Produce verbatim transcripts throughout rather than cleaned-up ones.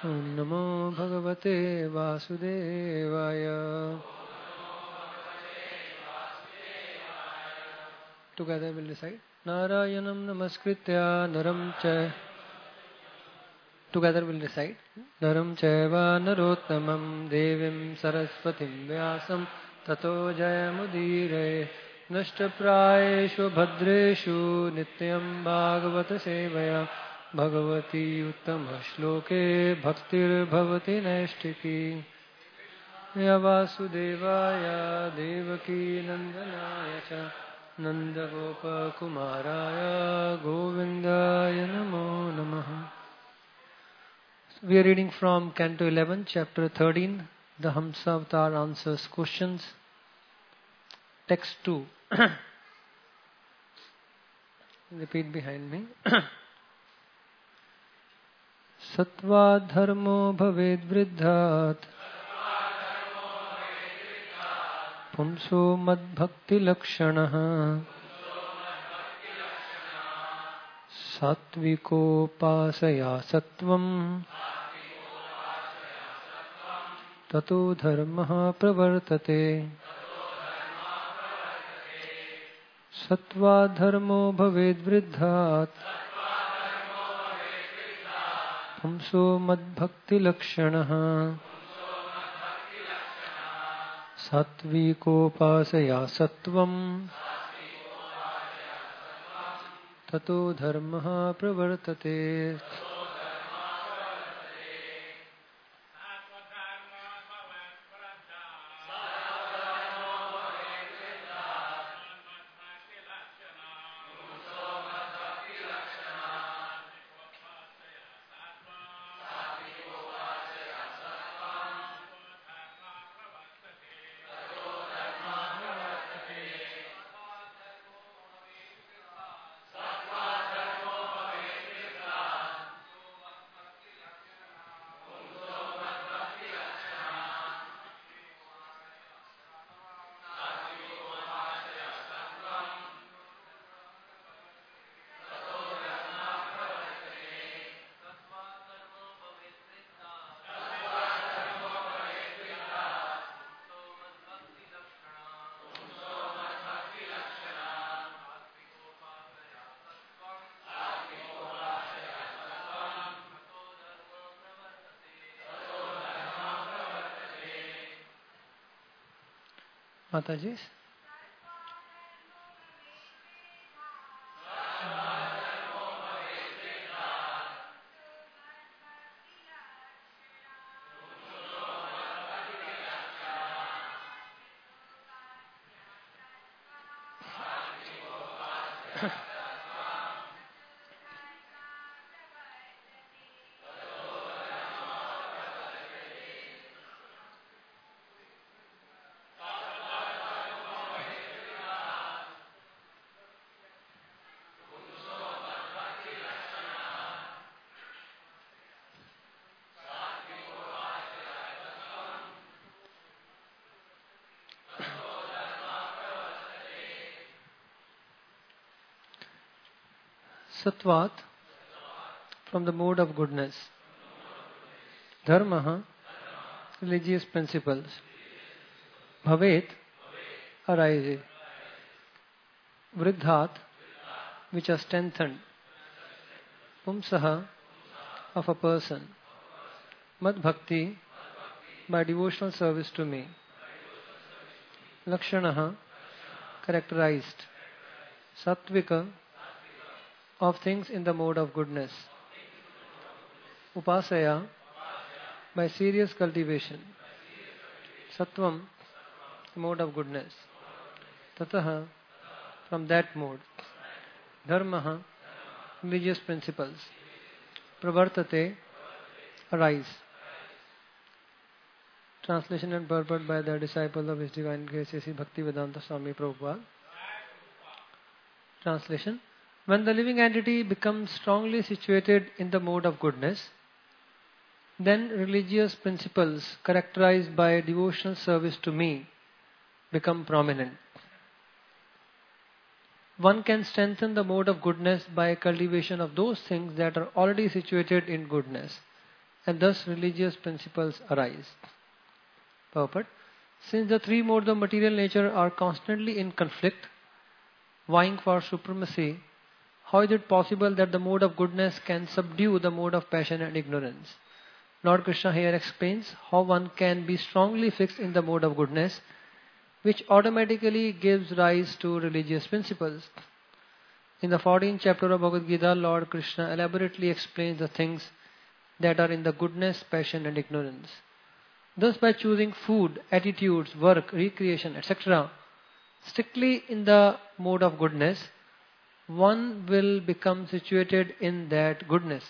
Om Namo Bhagavate Vasudevaya. Together we'll recite. Narayanam Namaskritya Naram Cha. Together we'll recite. Naram Chaiva Narottamam Devim Saraswatim Vyasam Tato Jayamudire Nashtaprayeshu Bhadreshu Nityam Bhagavata Sevaya Bhagavati Uttama Shloke Bhaktir Bhavati Naishtiki Yavasudevaya Devaki Nandanaya Cha Nanda Gopa Kumaraya Govindaya Namo Namaha. We are reading from Canto eleven, Chapter thirteen, the Hamsa Avatar answers questions. Text two. Repeat behind me. Sattva dharmo bhaved vriddhat pumso madbhakti lakshanah satviko pasaya sattvam tato dharmah pravartate. Sattva dharmo bhaved vriddhat pumso madbhakti lakshanah satviko pasaya sattvam tato dharmah pravartate. Mataji. Sattvat, from the mode of goodness. Dharma, religious principles. Bhavet, arises. Vriddhat, which are strengthened. Pumsaha, of a person. Mad bhakti, by devotional service to me. Lakshanaha, characterized. Sattvika, of things in the mode of goodness. Upasaya, by serious cultivation. Sattvam, mode of goodness. Tataha, from that mode. Dharmaha, religious principles. Pravartate, arise. Translation and purport by the disciple of His Divine Grace, A C Bhaktivedanta Swami Prabhupada. Translation. When the living entity becomes strongly situated in the mode of goodness, then religious principles characterized by devotional service to me become prominent. One can strengthen the mode of goodness by cultivation of those things that are already situated in goodness, and thus religious principles arise. Purport. Since the three modes of material nature are constantly in conflict, vying for supremacy, how is it possible that the mode of goodness can subdue the mode of passion and ignorance? Lord Krishna here explains how one can be strongly fixed in the mode of goodness, which automatically gives rise to religious principles. In the fourteenth chapter of Bhagavad Gita, Lord Krishna elaborately explains the things that are in the goodness, passion and ignorance. Thus, by choosing food, attitudes, work, recreation, et cetera, strictly in the mode of goodness, one will become situated in that goodness.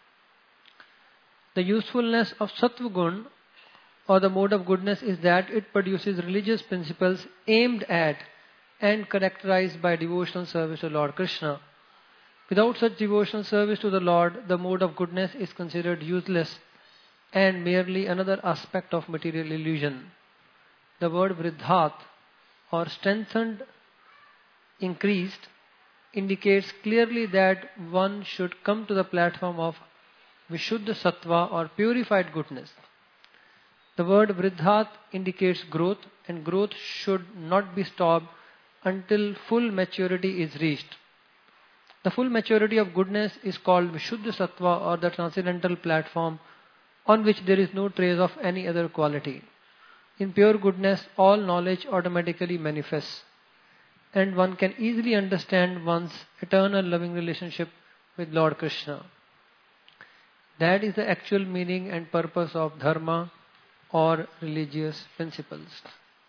The usefulness of Sattva Gun, or the mode of goodness, is that it produces religious principles aimed at and characterized by devotional service to Lord Krishna. Without such devotional service to the Lord, the mode of goodness is considered useless and merely another aspect of material illusion. The word vridhat, or strengthened, increased, indicates clearly that one should come to the platform of Vishuddha Sattva, or purified goodness. The word vridhat indicates growth, and growth should not be stopped until full maturity is reached. The full maturity of goodness is called Vishuddha Sattva, or the transcendental platform on which there is no trace of any other quality. In pure goodness, all knowledge automatically manifests, and one can easily understand one's eternal loving relationship with Lord Krishna. That is the actual meaning and purpose of dharma, or religious principles.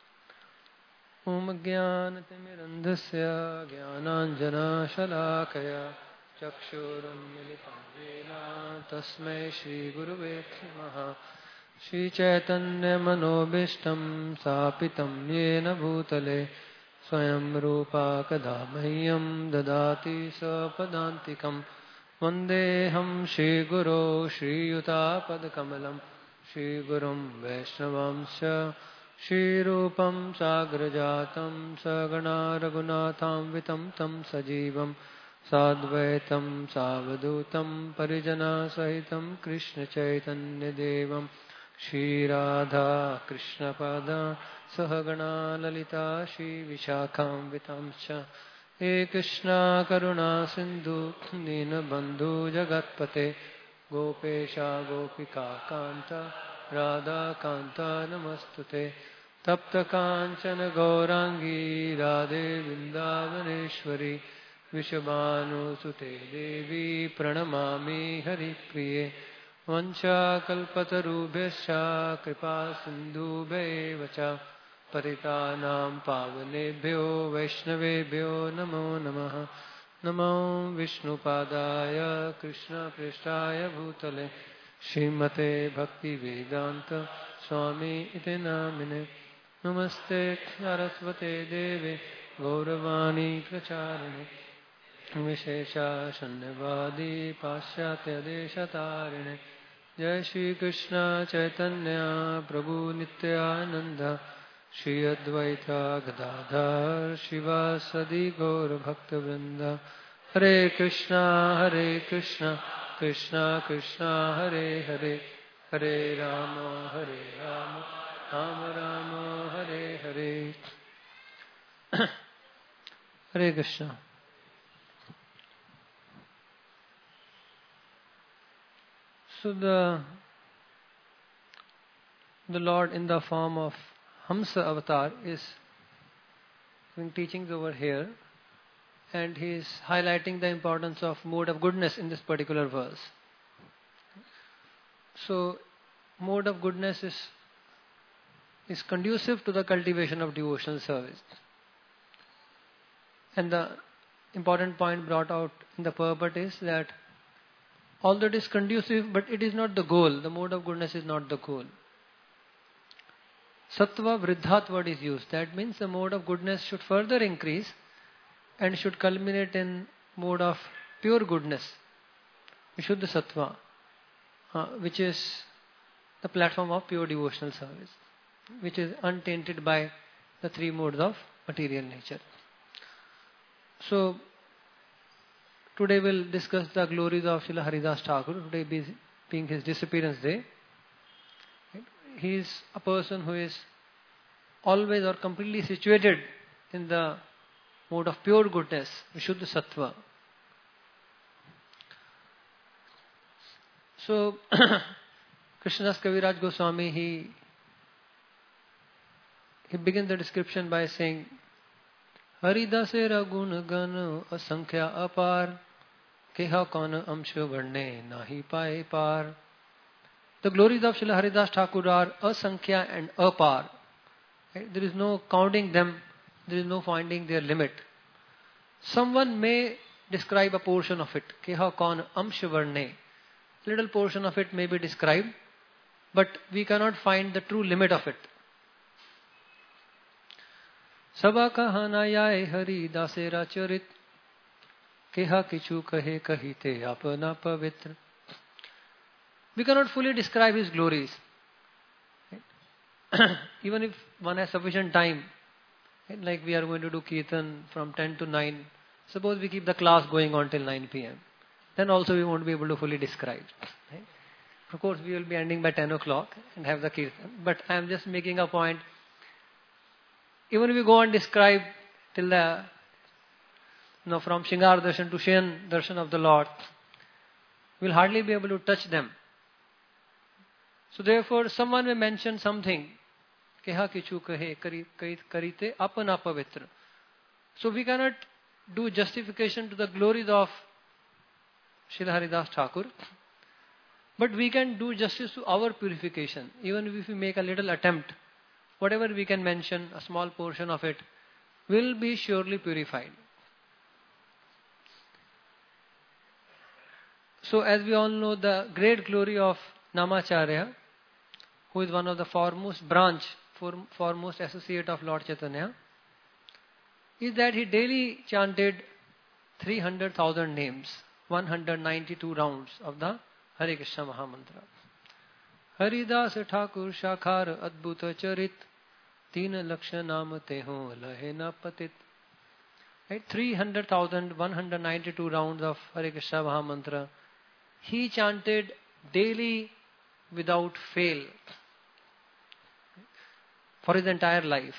Om Jnana Timirandhasya Jnananjana Shalakaya Chakshuram Militam Jena Tasmai Shri Guruve Namaha Shri Chaitanya Manobishtam Sapitam Yena Bhutale Swayam Rupa Kadamahyam Dadati Sapadantikam Vandeham Shri Guru Shri Yuta Padkamalam Shri Gurum Vaishnavamsya Shri Rupam Sagrajatam Sagana Raghunatham Vitam Tam Sajivam Sadvaitam Savadutam Parijana Sahitam Krishna Chaitanya Devam Shri Radha Krishna Pada Sahagana Lalita Shri Vishakham Vitamcha He Krishna Karuna Sindhu Dina Bandhu Jagatpate Gopesha Gopika Kanta Radha Kanta Namastute Tapta Kanchana Gaurangi Radhe Vrindavaneshwari Vishabhanu Sute Devi Pranamami Hari Priye Vancha Kalpatarubhyascha Kripa Sindhu Vacha Paritanam Pavanebhyo Vaishnavebhyo Namo Namaha Namo Vishnu Padaya Krishna Prishtaya Bhutale Srimate Bhakti Vedanta Swami Iti Namine Namaste Saraswate Deve Gauravani Pracharane Vishesha Shannavadi Pasyatya Deshatarine Jai Shri Krishna Chaitanya Prabhu Nityananda Shri Advaita Gadadhar Shivasadi Gaur Bhakta Vrinda Hare Krishna Hare Krishna Krishna Krishna Hare Hare Hare Rama Hare Rama Rama Rama Hare Hare Hare Krishna. So the the Lord in the form of Hamsa avatar is giving teachings over here, and he is highlighting the importance of mode of goodness in this particular verse. So mode of goodness is is conducive to the cultivation of devotional service. And the important point brought out in the purport is that although it is conducive, but it is not the goal. The mode of goodness is not the goal. Sattva vridhat word is used. That means the mode of goodness should further increase and should culminate in mode of pure goodness, Vishuddha Sattva, uh, which is the platform of pure devotional service, which is untainted by the three modes of material nature. So, today we'll discuss the glories of Srila Haridas Thakur. Today being his disappearance day. He is a person who is always or completely situated in the mode of pure goodness, Vishuddha Sattva. So, Krishnadas Kaviraj Goswami, he, he begins the description by saying, Haridasera gun gan asankhya apar, keha kaun amsha varne nahi pae par. The glories of Srila Haridas Thakur are asankhya and apar. Right? There is no counting them, there is no finding their limit. Someone may describe a portion of it, keha kaun amsha varne. Little portion of it may be described, but we cannot find the true limit of it. Sabha kahanayaye hari dasera charit, keha kichu kahe kahite apana pavitra. We cannot fully describe his glories. Even if one has sufficient time, like we are going to do Kirtan from ten to nine, suppose we keep the class going on till nine p m, then also we won't be able to fully describe. Right? Of course, we will be ending by ten o'clock and have the Kirtan. But I am just making a point. Even if we go and describe till the, you know, from Shingar Darshan to Shayan Darshan of the Lord, we will hardly be able to touch them. So therefore, someone may mention something. Keha kichu kahe karite apana pavitra. So we cannot do justification to the glories of Srila Haridas Thakur, but we can do justice to our purification. Even if we make a little attempt, whatever we can mention, a small portion of it, will be surely purified. So as we all know, the great glory of Namacharya, who is one of the foremost branch, foremost associate of Lord Chaitanya, is that he daily chanted three hundred thousand names, one hundred ninety-two rounds of the Hare Krishna Mahamantra. Haridas Thakur Shakhar Adbhuta Charit, Teen Laksha Nam Teho Lahena Patit. Right? three hundred thousand one hundred ninety-two rounds of Hare Krishna Mahamantra he chanted daily without fail for his entire life.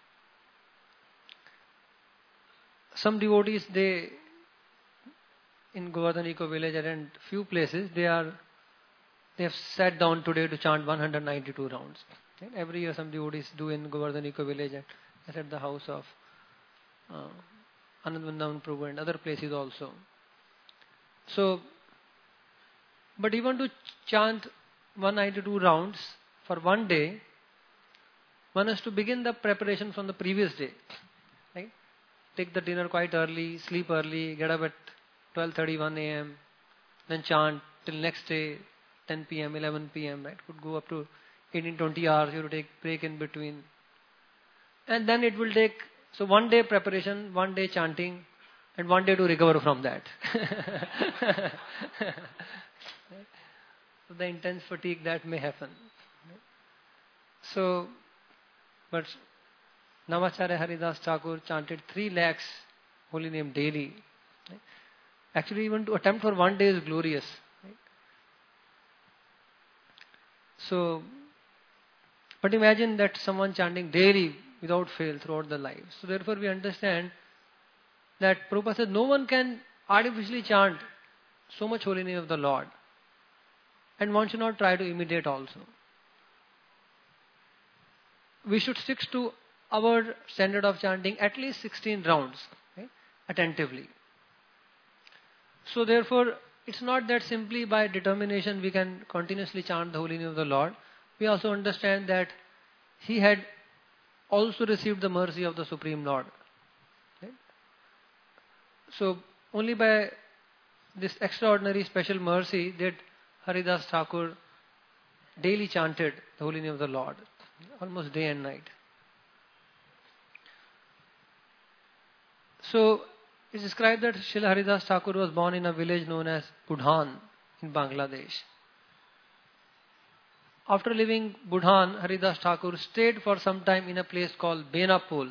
Some devotees, they in Govardhan Eco Village and few places, they are they have sat down today to chant one hundred ninety-two rounds. And every year some devotees do in Govardhan Eco Village and at the house of uh, Anand Vrindavan Prabhu and other places also. So, but even to chant one hundred ninety-two rounds for one day, one has to begin the preparation from the previous day. Right? Take the dinner quite early, sleep early, get up at twelve thirty, one a m, then chant till next day, ten p m, eleven p m, right? Could go up to eighteen, twenty hours, you have to take break in between. And then it will take, so one day preparation, one day chanting, and one day to recover from that. So the intense fatigue that may happen. So, but Namacharya Haridas Thakur chanted three lakhs holy name daily. Actually, even to attempt for one day is glorious. Right? So, but imagine that someone chanting daily without fail throughout the life. So therefore we understand that Prabhupada said no one can artificially chant so much holy name of the Lord. And one should not try to imitate also. We should stick to our standard of chanting at least sixteen rounds, right? Attentively. So therefore, it's not that simply by determination we can continuously chant the holy name of the Lord. We also understand that he had also received the mercy of the Supreme Lord. Right? So only by this extraordinary special mercy did Haridas Thakur daily chanted the holy name of the Lord, almost day and night. So it's described that Srila Haridas Thakur was born in a village known as Budhan in Bangladesh. After leaving Budhan, Haridas Thakur stayed for some time in a place called Benapol.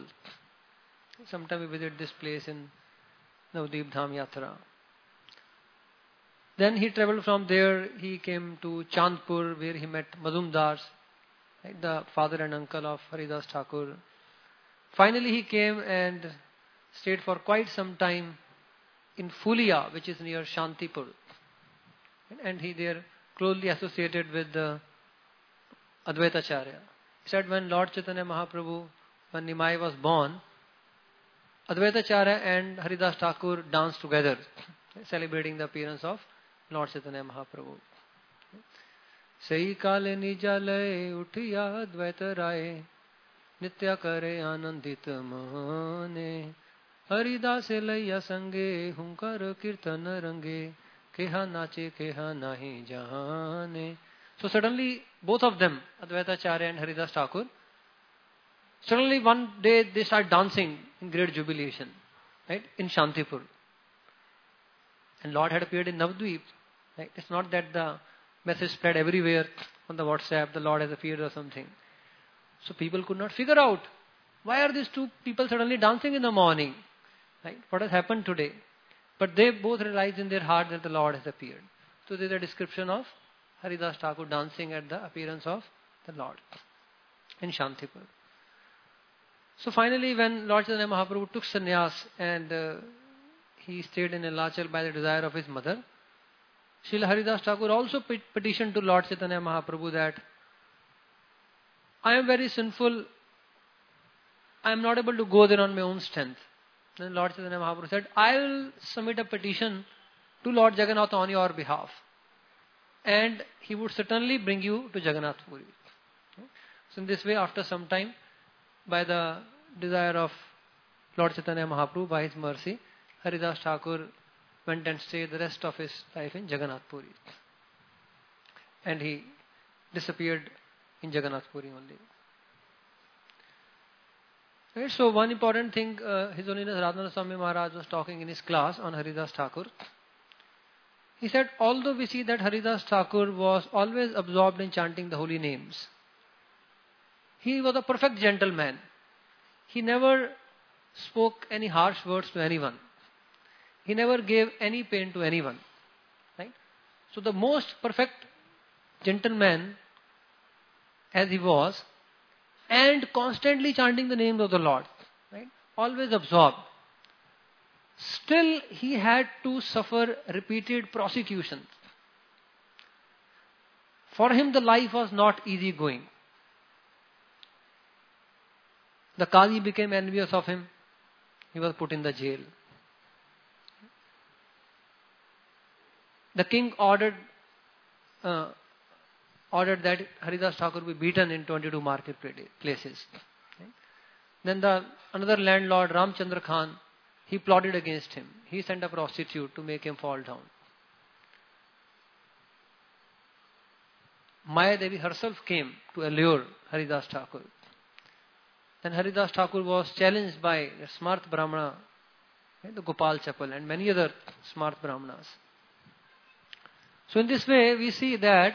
Sometime we visit this place in Navdeep Dham Yatra. Then he traveled from there. He came to Chandpur, where he met Mazumdars, right, the father and uncle of Haridas Thakur. Finally, he came and stayed for quite some time in Fulia, which is near Shantipur. And he there closely associated with the Advaitacharya. He said when Lord Chaitanya Mahaprabhu, when Nimai was born, Advaitacharya and Haridas Thakur danced together, celebrating the appearance of Lord Chaitanya Mahaprabhu. Sei kale nijale uthiya Advaita Rai, Nitya kare anandit mane, Haridas laiya sange, hunkar kirtan range, keha nache keha nahi jahane. So suddenly both of them, Advaitacharya and Haridas Thakur, suddenly one day they start dancing in great jubilation, right, in Shantipur. And Lord had appeared in Navadvip. Right? It's not that the message spread everywhere on the WhatsApp, the Lord has appeared or something. So people could not figure out, why are these two people suddenly dancing in the morning? Right? What has happened today? But they both realized in their heart that the Lord has appeared. So there is a description of Haridas Thakur dancing at the appearance of the Lord in Shantipur. So finally, when Lord Chaitanya Mahaprabhu took sannyas and uh, he stayed in Nilachal by the desire of his mother, Srila Haridas Thakur also petitioned to Lord Chaitanya Mahaprabhu that I am very sinful, I am not able to go there on my own strength. Then Lord Chaitanya Mahaprabhu said, I will submit a petition to Lord Jagannath on your behalf, and he would certainly bring you to Jagannath Puri. So in this way, after some time, by the desire of Lord Chaitanya Mahaprabhu, by his mercy, Haridas Thakur went and stayed the rest of his life in Jagannath Puri. And he disappeared in Jagannath Puri only. Right, so one important thing, uh, His Holiness Radhanath Swami Maharaj was talking in his class on Haridas Thakur. He said, although we see that Haridas Thakur was always absorbed in chanting the holy names, he was a perfect gentleman. He never spoke any harsh words to anyone. He never gave any pain to anyone. Right? So the most perfect gentleman as he was, and constantly chanting the name of the Lord, right? Always absorbed. Still he had to suffer repeated prosecutions. For him the life was not easy going. The Qadi became envious of him. He was put in the jail. The king ordered uh, ordered that Haridas Thakur be beaten in twenty-two market places. Okay. Then the another landlord, Ramchandra Khan, he plotted against him. He sent a prostitute to make him fall down. Maya Devi herself came to allure Haridas Thakur. Then Haridas Thakur was challenged by the Smarth Brahmana, the Gopal Chapal, and many other Smarth Brahmanas. So in this way, we see that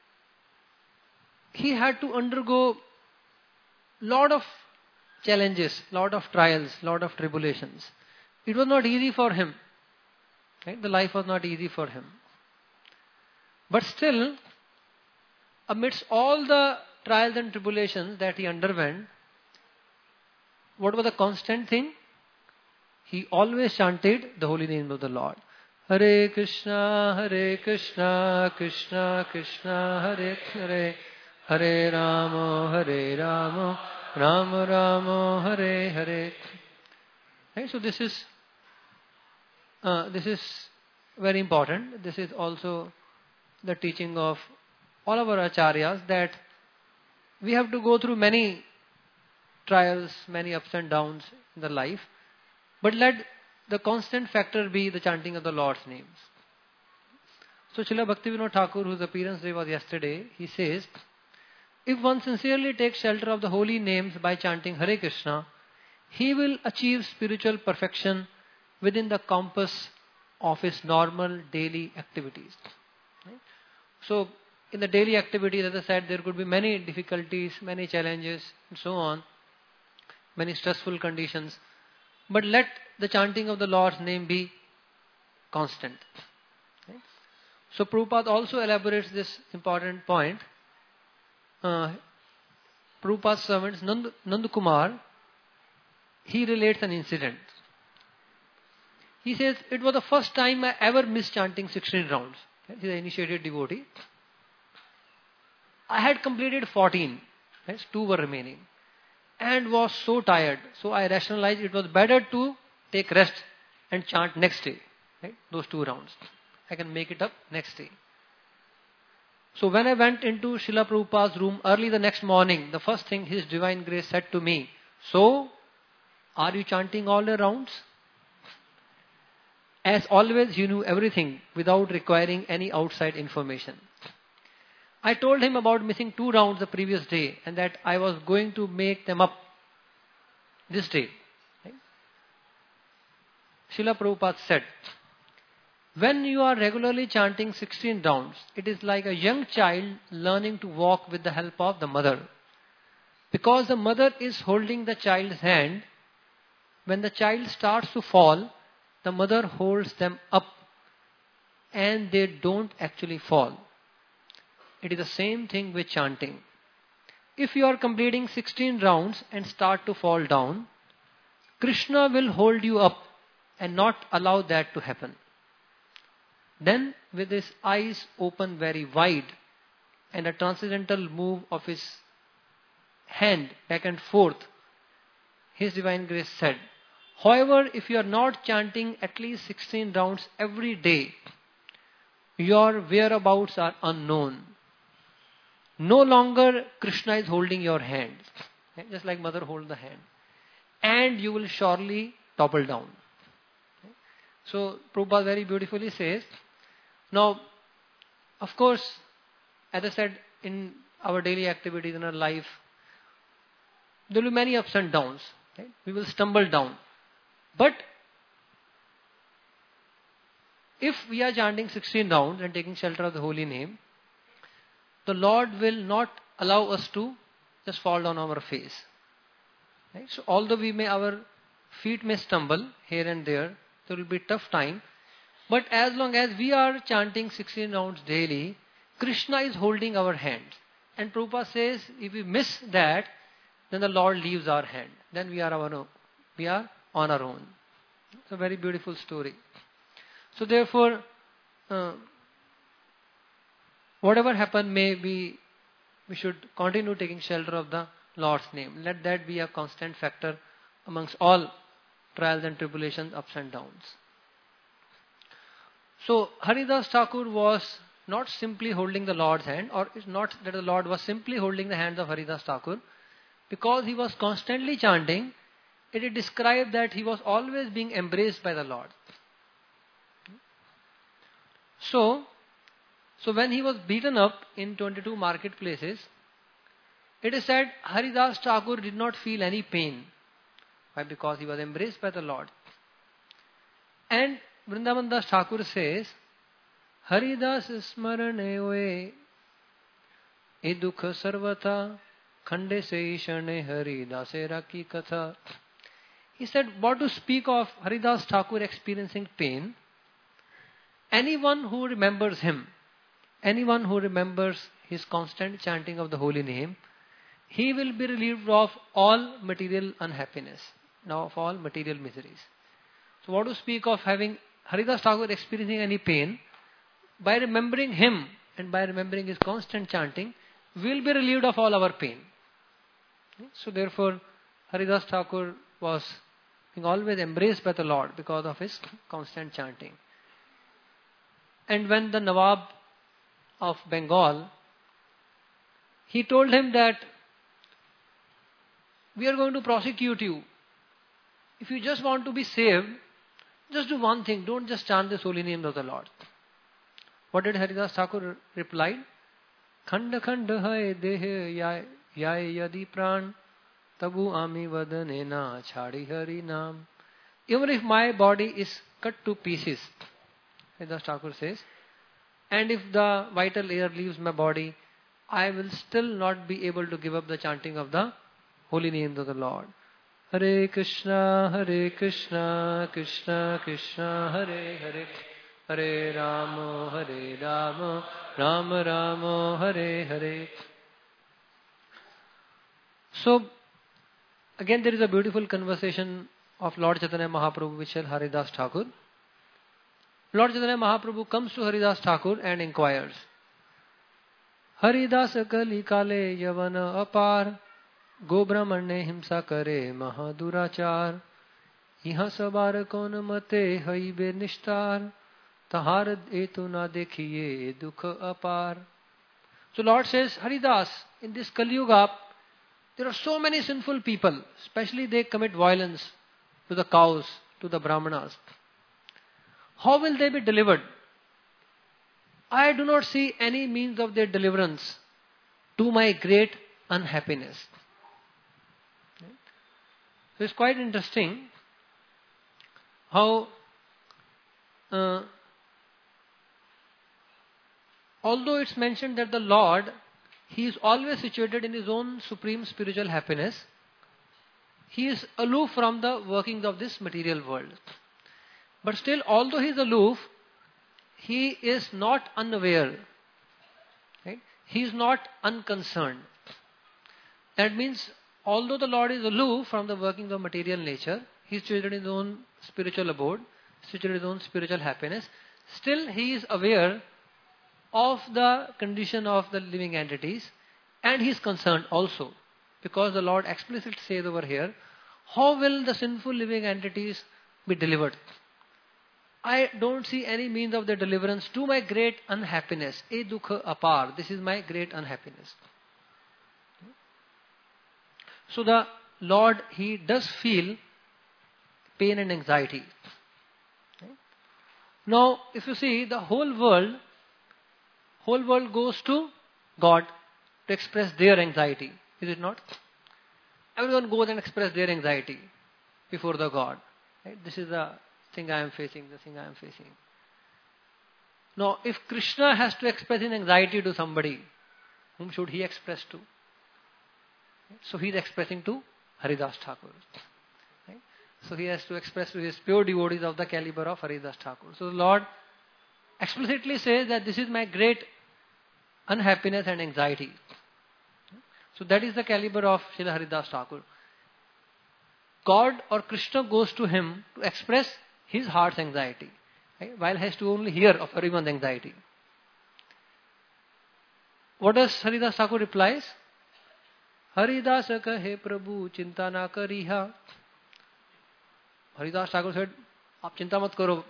he had to undergo lot of challenges, lot of trials, lot of tribulations. It was not easy for him. Right? The life was not easy for him. But still, amidst all the trials and tribulations that he underwent, what was the constant thing? He always chanted the holy name of the Lord. Hare Krishna, Hare Krishna, Krishna Krishna, Hare Hare, Hare Rama, Hare Rama, Rama Rama, Hare Hare. Right? So this is uh, this is very important. This is also the teaching of all of our acharyas, that we have to go through many trials, many ups and downs in the life, but let the constant factor be the chanting of the Lord's names. So Srila Bhaktivinoda Thakur, whose appearance day was yesterday, he says, if one sincerely takes shelter of the holy names by chanting Hare Krishna, he will achieve spiritual perfection within the compass of his normal daily activities. Right? So in the daily activities, as I said, there could be many difficulties, many challenges, and so on, many stressful conditions. But let the chanting of the Lord's name be constant. Right? So Prabhupada also elaborates this important point. Uh, Prabhupada's servant Nand, Nand Kumar, he relates an incident. He says, it was the first time I ever missed chanting sixteen rounds. He's an initiated devotee. I had completed fourteen. Right? Two were remaining. And was so tired. So I rationalized it was better to take rest and chant next day. Right? Those two rounds. I can make it up next day. So when I went into Srila Prabhupada's room early the next morning, the first thing His Divine Grace said to me, so, are you chanting all the rounds? As always, he knew everything without requiring any outside information. I told him about missing two rounds the previous day and that I was going to make them up this day. Right? Srila Prabhupada said, when you are regularly chanting sixteen rounds, it is like a young child learning to walk with the help of the mother. Because the mother is holding the child's hand, when the child starts to fall, the mother holds them up and they don't actually fall. It is the same thing with chanting. If you are completing sixteen rounds and start to fall down, Krishna will hold you up and not allow that to happen. Then, with his eyes open very wide and a transcendental move of his hand back and forth, His Divine Grace said, however, if you are not chanting at least sixteen rounds every day, your whereabouts are unknown. No longer Krishna is holding your hand, just like mother holds the hand. And you will surely topple down. So Prabhupada very beautifully says, now, of course, as I said, in our daily activities in our life, there will be many ups and downs. Right? We will stumble down. But if we are chanting sixteen rounds and taking shelter of the holy name, the Lord will not allow us to just fall down on our face. Right? So although we may, our feet may stumble here and there, there will be tough time. But as long as we are chanting sixteen rounds daily, Krishna is holding our hands. And Prabhupada says, if we miss that, then the Lord leaves our hand. Then we are our own. We are on our own. It's a very beautiful story. So therefore, uh, whatever happen may be, we should continue taking shelter of the Lord's name. Let that be a constant factor amongst all trials and tribulations, ups and downs. So Haridas Thakur was not simply holding the Lord's hand, or it's not that the Lord was simply holding the hands of Haridas Thakur. Because he was constantly chanting, it is described that he was always being embraced by the Lord. So, so when he was beaten up in twenty-two marketplaces, it is said Haridas Thakur did not feel any pain. Why? Because he was embraced by the Lord. And Vrindavan Das Thakur says, Haridas smarane oe e dukha sarvata khande se ishane Haridasera ki katha. He said, what to speak of Haridas Thakur experiencing pain? Anyone who remembers him, anyone who remembers his constant chanting of the holy name, he will be relieved of all material unhappiness, now of all material miseries. So what to speak of having Haridas Thakur experiencing any pain? By remembering him and by remembering his constant chanting, we will be relieved of all our pain. So therefore, Haridas Thakur was being always embraced by the Lord because of his constant chanting. And when the Nawab of Bengal, he told him that we are going to prosecute you. If you just want to be saved, just do one thing. Don't just chant the holy name of the Lord. What did Haridas Thakur reply? Khanda khanda hai dehe yai yadi pran tabu ami vadane na chhadi hari naam. Even if my body is cut to pieces, Haridas Thakur says, and if the vital air leaves my body, I will still not be able to give up the chanting of the holy name of the Lord. Hare Krishna, Hare Krishna, Krishna Krishna, Hare Hare, Hare Rama, Hare Rama, Rama Rama, Hare Hare. So, again there is a beautiful conversation of Lord Chaitanya Mahaprabhu with Srila Haridas Thakur. Lord Chaitanya Mahaprabhu comes to Haridas Thakur and inquires, Haridas kali kale yavana apar, go brahmane himsa kare mahadurachar, iha sabar kon mate haibe nishtar, tahar etu na dekhiye dukh apar. So Lord says, Haridas, in this Kali Yuga, there are so many sinful people, especially they commit violence to the cows, to the brahmanas. How will they be delivered? I do not see any means of their deliverance, to my great unhappiness. So it's quite interesting how uh, although it's mentioned that the Lord, He is always situated in His own supreme spiritual happiness, He is aloof from the workings of this material world. But still, although He is aloof, He is not unaware. Right? He is not unconcerned. That means, although the Lord is aloof from the workings of material nature, He is situated in His own spiritual abode, situated in His own spiritual happiness, still He is aware of the condition of the living entities, and He is concerned also. Because the Lord explicitly says over here, how will the sinful living entities be delivered? I don't see any means of their deliverance, to my great unhappiness. E dukha apar. This is my great unhappiness. So the Lord, He does feel pain and anxiety. Now, if you see, the whole world, whole world goes to God to express their anxiety. Is it not? Everyone goes and express their anxiety before the God. Right? This is the thing I am facing, the thing I am facing. Now, if Krishna has to express his anxiety to somebody, whom should he express to? So he is expressing to Haridas Thakur. Right? So he has to express to his pure devotees of the caliber of Haridas Thakur. So the Lord explicitly says that this is my great unhappiness and anxiety. So that is the caliber of Srila Haridas Thakur. God or Krishna goes to him to express his heart's anxiety, right? While he has to only hear of everyone's anxiety. What does Haridas Thakur replies? Haridas kahe Prabhu chinta na kariha. Haridas Thakur said, "Aap chinta mat karo,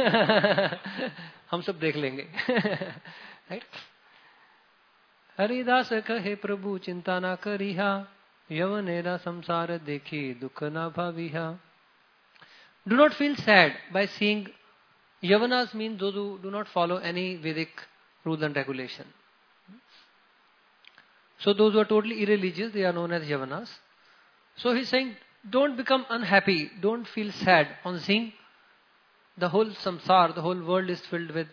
hum sab dekh lenge." Right? Haridas kahe Prabhu chinta na kariha, yavanera samsara dekhi dukha na bhaviha. Do not feel sad by seeing. Yavanas mean those who do not follow any Vedic rules and regulation. So those who are totally irreligious, they are known as Yavanas. So he's saying, don't become unhappy, don't feel sad on seeing the whole samsara, the whole world is filled with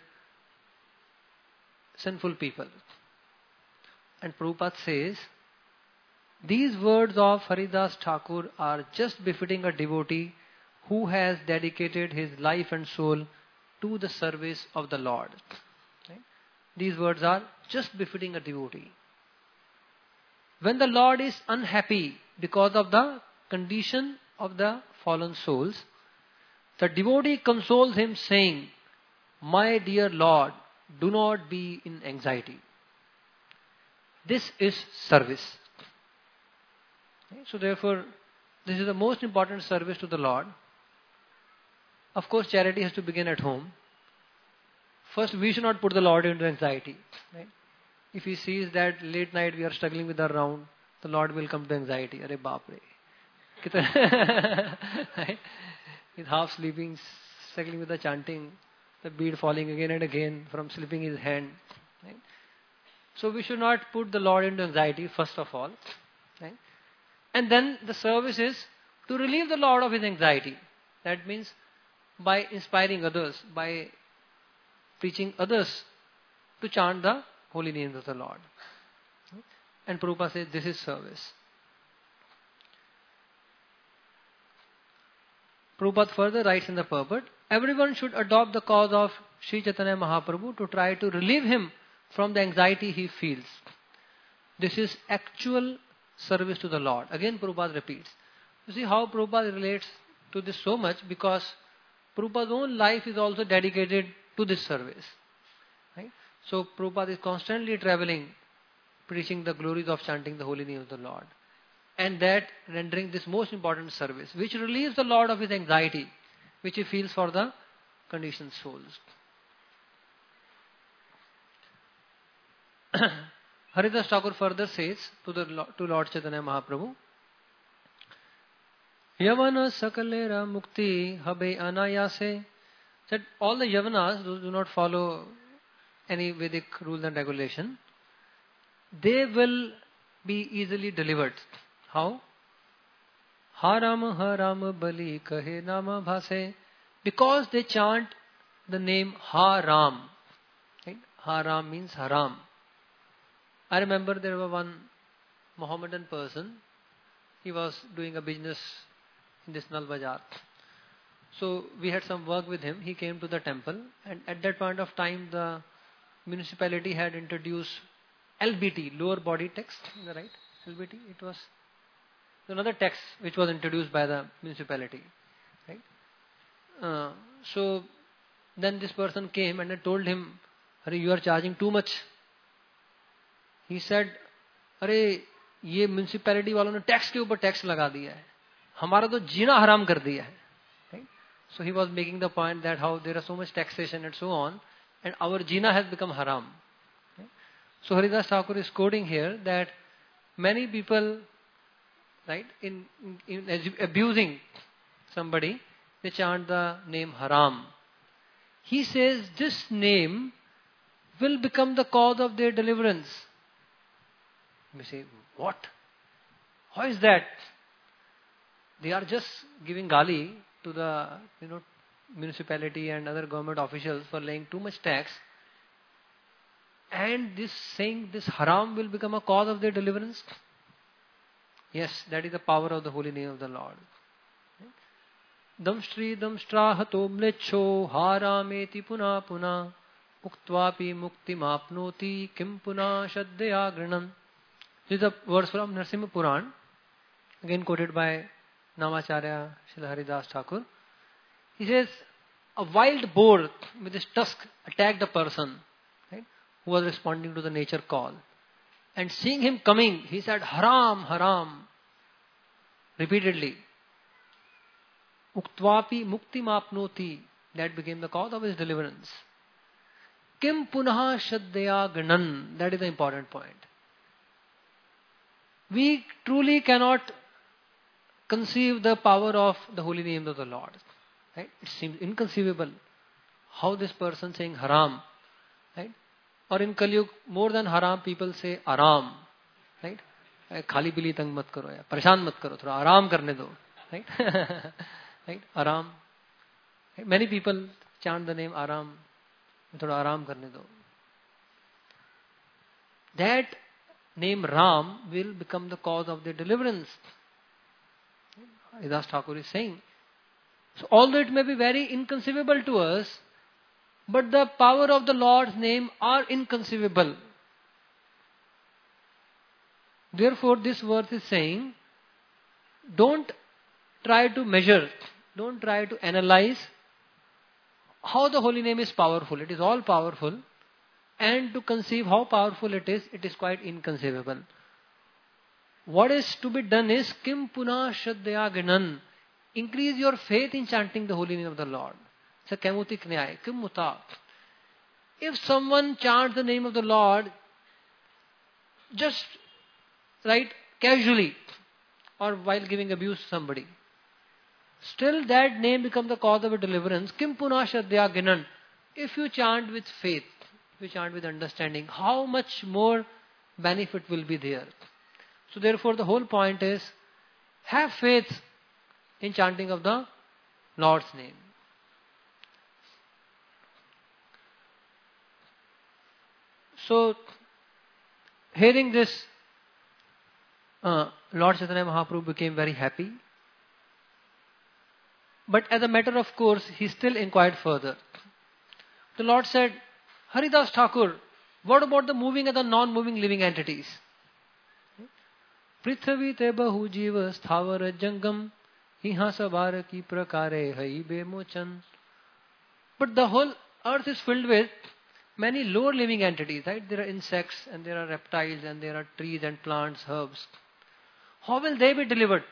sinful people. And Prabhupada says, these words of Haridas Thakur are just befitting a devotee who has dedicated his life and soul to the service of the Lord. Right? These words are just befitting a devotee. When the Lord is unhappy because of the condition of the fallen souls, the devotee consoles him saying, my dear Lord, do not be in anxiety. This is service. Okay? So therefore, this is the most important service to the Lord. Of course, charity has to begin at home. First, we should not put the Lord into anxiety. Right? If He sees that late night we are struggling with our round, the Lord will come to anxiety. Arey baap re. Right? He's half sleeping, struggling with the chanting, the bead falling again and again from slipping his hand. Right? So we should not put the Lord into anxiety first of all. Right? And then the service is to relieve the Lord of his anxiety. That means by inspiring others, by teaching others to chant the holy names of the Lord. And Prabhupada says this is service. Prabhupada further writes in the purport, everyone should adopt the cause of Sri Chaitanya Mahaprabhu to try to relieve him from the anxiety he feels. This is actual service to the Lord. Again, Prabhupada repeats. You see how Prabhupada relates to this so much, because Prabhupada's own life is also dedicated to this service. Right? So Prabhupada is constantly traveling, preaching the glories of chanting the holy name of the Lord. And that rendering this most important service, which relieves the Lord of his anxiety, which he feels for the conditioned souls. Haridas Thakur further says to the to Lord Chaitanya Mahaprabhu, Yavana sakalera mukti habe anayase. That all the Yavanas, those who do not follow any Vedic rules and regulation, they will be easily delivered. How? Haram haram bali kahe nama bhase. Because they chant the name Haram. Right? Haram means haram. I remember there was one Mohammedan person. He was doing a business in this Nal Bazaar. So we had some work with him. He came to the temple, and at that point of time the municipality had introduced L B T, lower body tax, right? L B T, it was another tax which was introduced by the municipality, right? Uh, so then this person came and I told him, "Arey, you are charging too much." He said, "अरे ये municipality वालों ने tax के ऊपर tax लगा दिया है, हमारा तो जीना हराम कर दिया है." Right? So he was making the point that how there are so much taxation and so on, and our jina has become haram. Okay? So Haridas Thakur is quoting here that many people, right, in, in, in abusing somebody, they chant the name haram. He says this name will become the cause of their deliverance. You may say, what? How is that? They are just giving gali to the you know municipality and other government officials for laying too much tax, and this saying this haram will become a cause of their deliverance. Yes, that is the power of the holy name of the Lord. Damstri damstrahato mlecho harameti puna puna uktvapi mukti mapnoti kim puna shaddaya grinam. This is a verse from Narasimha Puran, again quoted by Namacharya Srila Haridas Thakur. He says, a wild boar with his tusk attacked a person, right, who was responding to the nature call. And seeing him coming, he said, haram, haram, repeatedly. Uktvapi mukti mapnoti. That became the cause of his deliverance. Kim punaha shaddaya ganan. That is the important point. We truly cannot conceive the power of the holy name of the Lord. Right? It seems inconceivable how this person saying haram, right? Or in Kali Yuga, more than haram, people say aram, right? Khali bili tang mat karo ya, pareshan mat karo, thoda aram karne do, right? Right? Aram. Right? Many people chant the name aram, thoda aram karne do. That name Ram will become the cause of their deliverance. Haridas Thakur is saying. So although it may be very inconceivable to us, but the power of the Lord's name are inconceivable. Therefore this verse is saying, don't try to measure, don't try to analyze how the holy name is powerful. It is all powerful. And to conceive how powerful it is, it is quite inconceivable. What is to be done is, Kim Puna Shraddhaya Ganan. Increase your faith in chanting the holy name of the Lord. It's a Kaimutik Nyaya. Kim Muta. If someone chants the name of the Lord just, right, casually, or while giving abuse to somebody, still that name becomes the cause of a deliverance. Kim Puna Shraddhaya Ganan. If you chant with faith, if you chant with understanding, how much more benefit will be there. So therefore the whole point is, have faith in chanting of the Lord's name. So, hearing this, uh, Lord Chaitanya Mahaprabhu became very happy. But as a matter of course, he still inquired further. The Lord said, Haridas Thakur, what about the moving and the non-moving living entities? Prithvi te bahu jiva sthavara jangam iha sabara ki prakare hai bemochan. But the whole earth is filled with many lower living entities, right? There are insects and there are reptiles and there are trees and plants, herbs. How will they be delivered?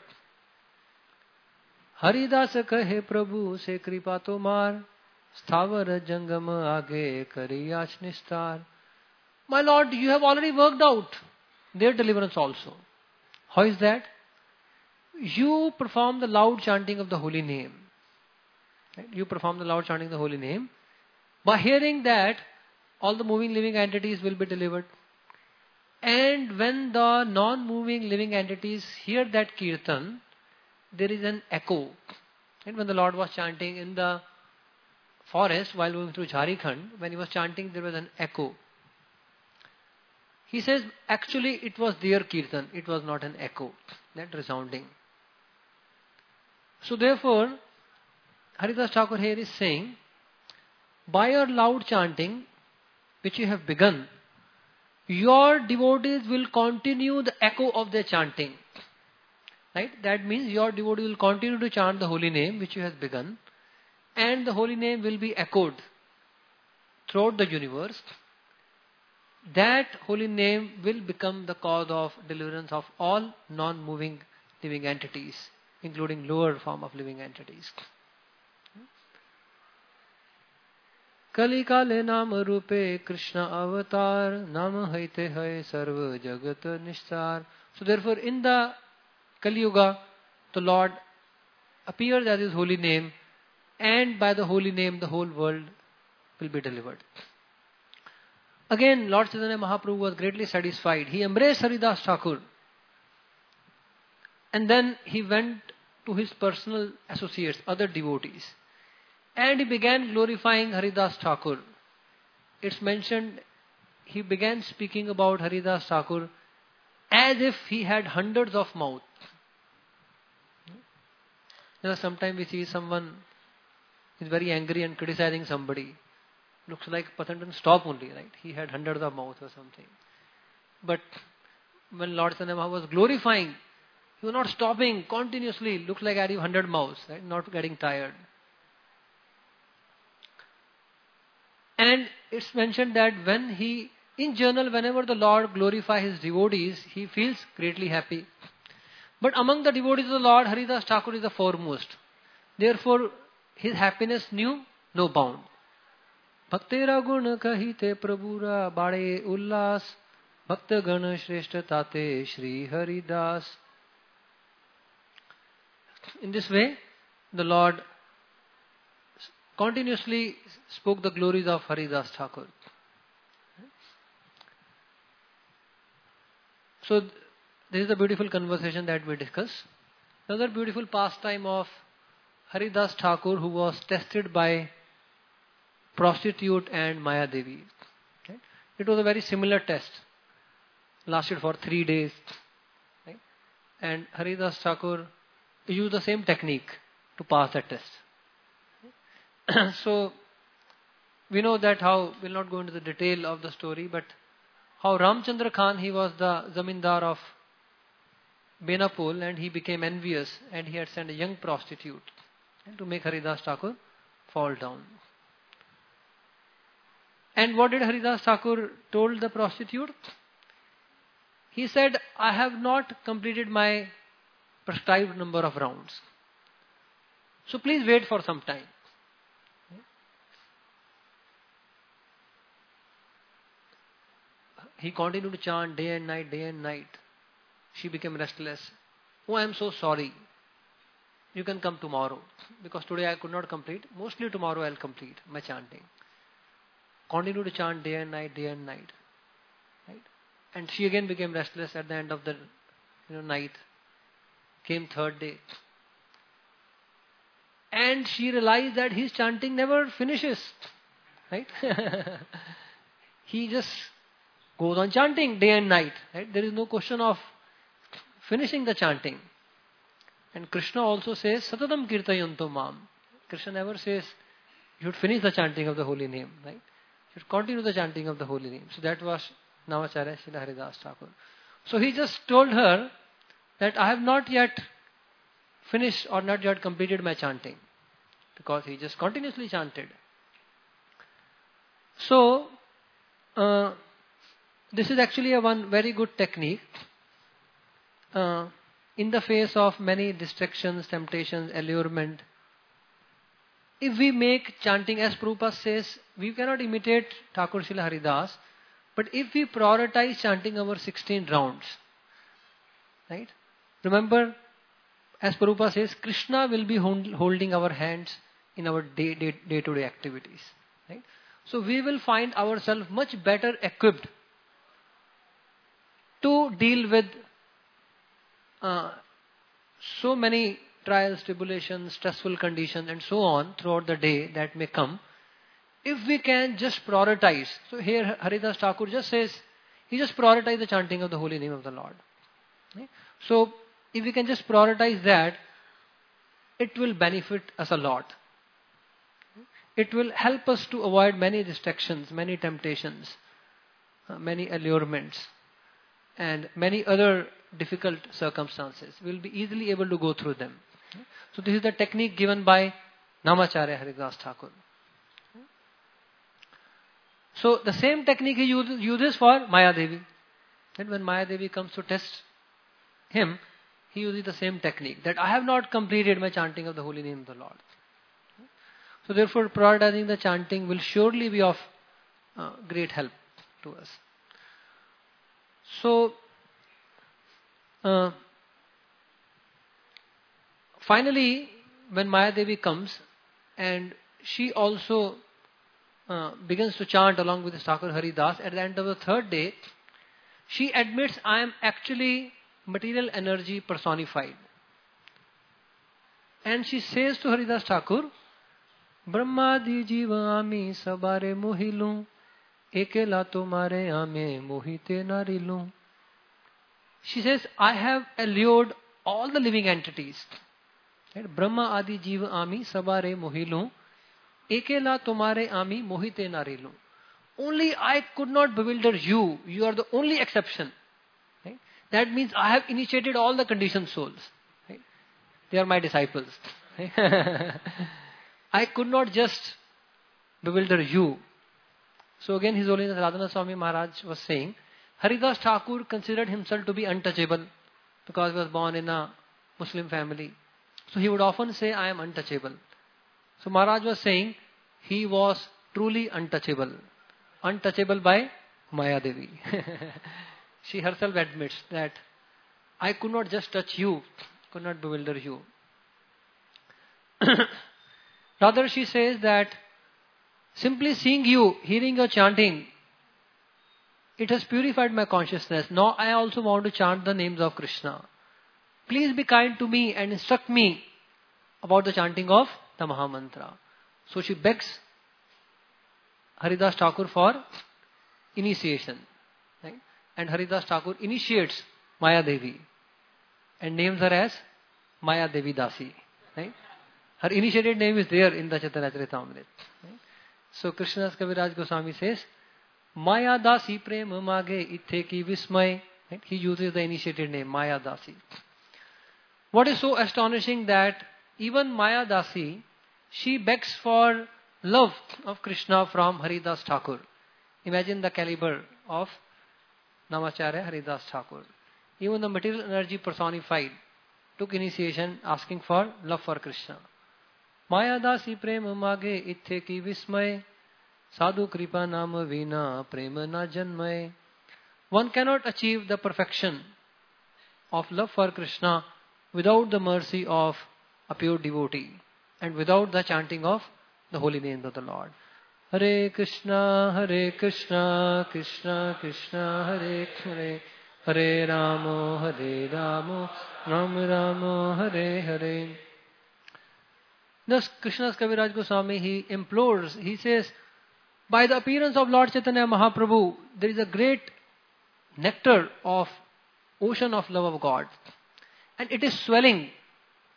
Haridas kahe Prabhu se kripa tomar sthavara jangam aage kariyach nistar. My Lord, you have already worked out their deliverance also. How is that? You perform the loud chanting of the holy name. Right? You perform the loud chanting of the holy name. By hearing that, all the moving living entities will be delivered. And when the non-moving living entities hear that kirtan, there is an echo. And when the Lord was chanting in the forest while moving through Jharkhand, when he was chanting, there was an echo. He says, actually it was their kirtan, it was not an echo, that resounding. So therefore, Haridas Thakur here is saying, by your loud chanting, which you have begun, your devotees will continue the echo of their chanting. Right? That means your devotee will continue to chant the holy name which you have begun, and the holy name will be echoed throughout the universe. That holy name will become the cause of deliverance of all non-moving living entities, including lower form of living entities. Kali kale naam rupe Krishna avatar, naam haite hai sarva jagat nishtar. So therefore in the Kali Yuga, the Lord appears as his holy name, and by the holy name the whole world will be delivered. Again, Lord Chaitanya Mahaprabhu was greatly satisfied. He embraced Haridas Thakur. And then he went to his personal associates, other devotees. And he began glorifying Haridas Thakur. It's mentioned, he began speaking about Haridas Thakur as if he had hundreds of mouths. You know, sometimes we see someone is very angry and criticizing somebody. Looks like person didn't stop only, right? He had hundreds of mouths or something. But when Lord Chaitanya Mahaprabhu was glorifying, he was not stopping continuously. Looks like having hundred mouths, right? Not getting tired. And it's mentioned that when he, in general, whenever the Lord glorifies his devotees, he feels greatly happy. But among the devotees of the Lord, Haridas Thakur is the foremost. Therefore, his happiness knew no bound. Bhaktera gun kahite prabhura bade ullas, bhakta gana shreshta tate Shri Haridas. In this way, the Lord continuously spoke the glories of Haridas Thakur. So, this is a beautiful conversation that we discuss. Another beautiful pastime of Haridas Thakur, who was tested by prostitute and Maya Devi. Okay? It was a very similar test. Lasted for three days. Right? And Haridas Thakur used the same technique to pass that test. So, we know that how, we'll not go into the detail of the story, but how Ramchandra Khan, he was the zamindar of Benapol, and he became envious and he had sent a young prostitute to make Haridas Thakur fall down. And what did Haridas Thakur told the prostitute? He said, I have not completed my prescribed number of rounds. So please wait for some time. He continued to chant day and night, day and night. She became restless. Oh, I am so sorry. You can come tomorrow. Because today I could not complete. Mostly tomorrow I will complete my chanting. Continued to chant day and night, day and night. Right? And she again became restless at the end of the you know, night. Came third day. And she realized that his chanting never finishes. Right? He just goes on chanting day and night. Right? There is no question of finishing the chanting. And Krishna also says, Satatam Kirtayanto Mam. Krishna never says, you should finish the chanting of the holy name. Right? You should continue the chanting of the holy name. So that was Namacharya Srila Haridas Thakur. So he just told her that I have not yet finished or not yet completed my chanting. Because he just continuously chanted. So, uh, this is actually a one very good technique. Uh, in the face of many distractions, temptations, allurement, if we make chanting, as Prabhupada says, we cannot imitate Thakur Srila Haridas, but if we prioritize chanting our sixteen rounds, right? Remember, as Prabhupada says, Krishna will be hold, holding our hands in our day, day, day-to-day activities. Right? So we will find ourselves much better equipped to deal with uh, so many trials, tribulations, stressful conditions and so on throughout the day that may come. If we can just prioritize. So here Haridas Thakur just says, he just prioritized the chanting of the holy name of the Lord. Right? So if we can just prioritize that, it will benefit us a lot. It will help us to avoid many distractions, many temptations, uh, many allurements, and many other difficult circumstances. We will be easily able to go through them. So this is the technique given by Namacharya Haridas Thakur. So the same technique he uses, uses for Maya Devi. And when Maya Devi comes to test him, he uses the same technique, that I have not completed my chanting of the holy name of the Lord. So therefore, prioritizing the chanting will surely be of uh, great help to us. So, uh, finally, when Maya Devi comes and she also uh, begins to chant along with Thakur Haridas, at the end of the third day, she admits, I am actually material energy personified. And she says to Haridas Thakur, Brahmadi jiva ami sabare mohilu, ekela tomare ame mohite narilu. She says, I have allured all the living entities. Right? Brahma adi jiva ami sabare mohilu, ekela tomare ami mohite narilu. Only I could not bewilder you. You are the only exception. Right? That means I have initiated all the conditioned souls. Right? They are my disciples. Right? I could not just bewilder you. So again, His Holiness Radhana Swami Maharaj was saying, Haridas Thakur considered himself to be untouchable because he was born in a Muslim family. So he would often say, I am untouchable. So Maharaj was saying, he was truly untouchable. Untouchable by Maya Devi. She herself admits that I could not just touch you, could not bewilder you. Rather, she says that simply seeing you, hearing your chanting, it has purified my consciousness. Now I also want to chant the names of Krishna. Please be kind to me and instruct me about the chanting of the Mahamantra. So she begs Haridas Thakur for initiation. Right? And Haridas Thakur initiates Maya Devi and names her as Maya Devi Dasi. Right? Her initiated name is there in the Chaitanya Charitamrita. Right? So Krishnadas Kaviraj Goswami says, Maya Dasi Prema Mage Ithe Ki Vismay. Right? He uses the initiated name, Maya Dasi. What is so astonishing that even Maya Dasi, she begs for love of Krishna from Haridas Thakur. Imagine the caliber of Namacharya Haridas Thakur. Even the material energy personified took initiation asking for love for Krishna. Maya dasi prema mage ithe ki vismay, sadhu kripa nama vina prema na janmay. One cannot achieve the perfection of love for Krishna without the mercy of a pure devotee and without the chanting of the holy name of the Lord. Hare Krishna, Hare Krishna, Krishna Krishna, Hare Hare, Hare Rama, Hare Rama, Rama Rama, Hare Hare. Thus Krishnadas Kaviraj Goswami, he implores, he says, by the appearance of Lord Chaitanya Mahaprabhu, there is a great nectar of ocean of love of God. And it is swelling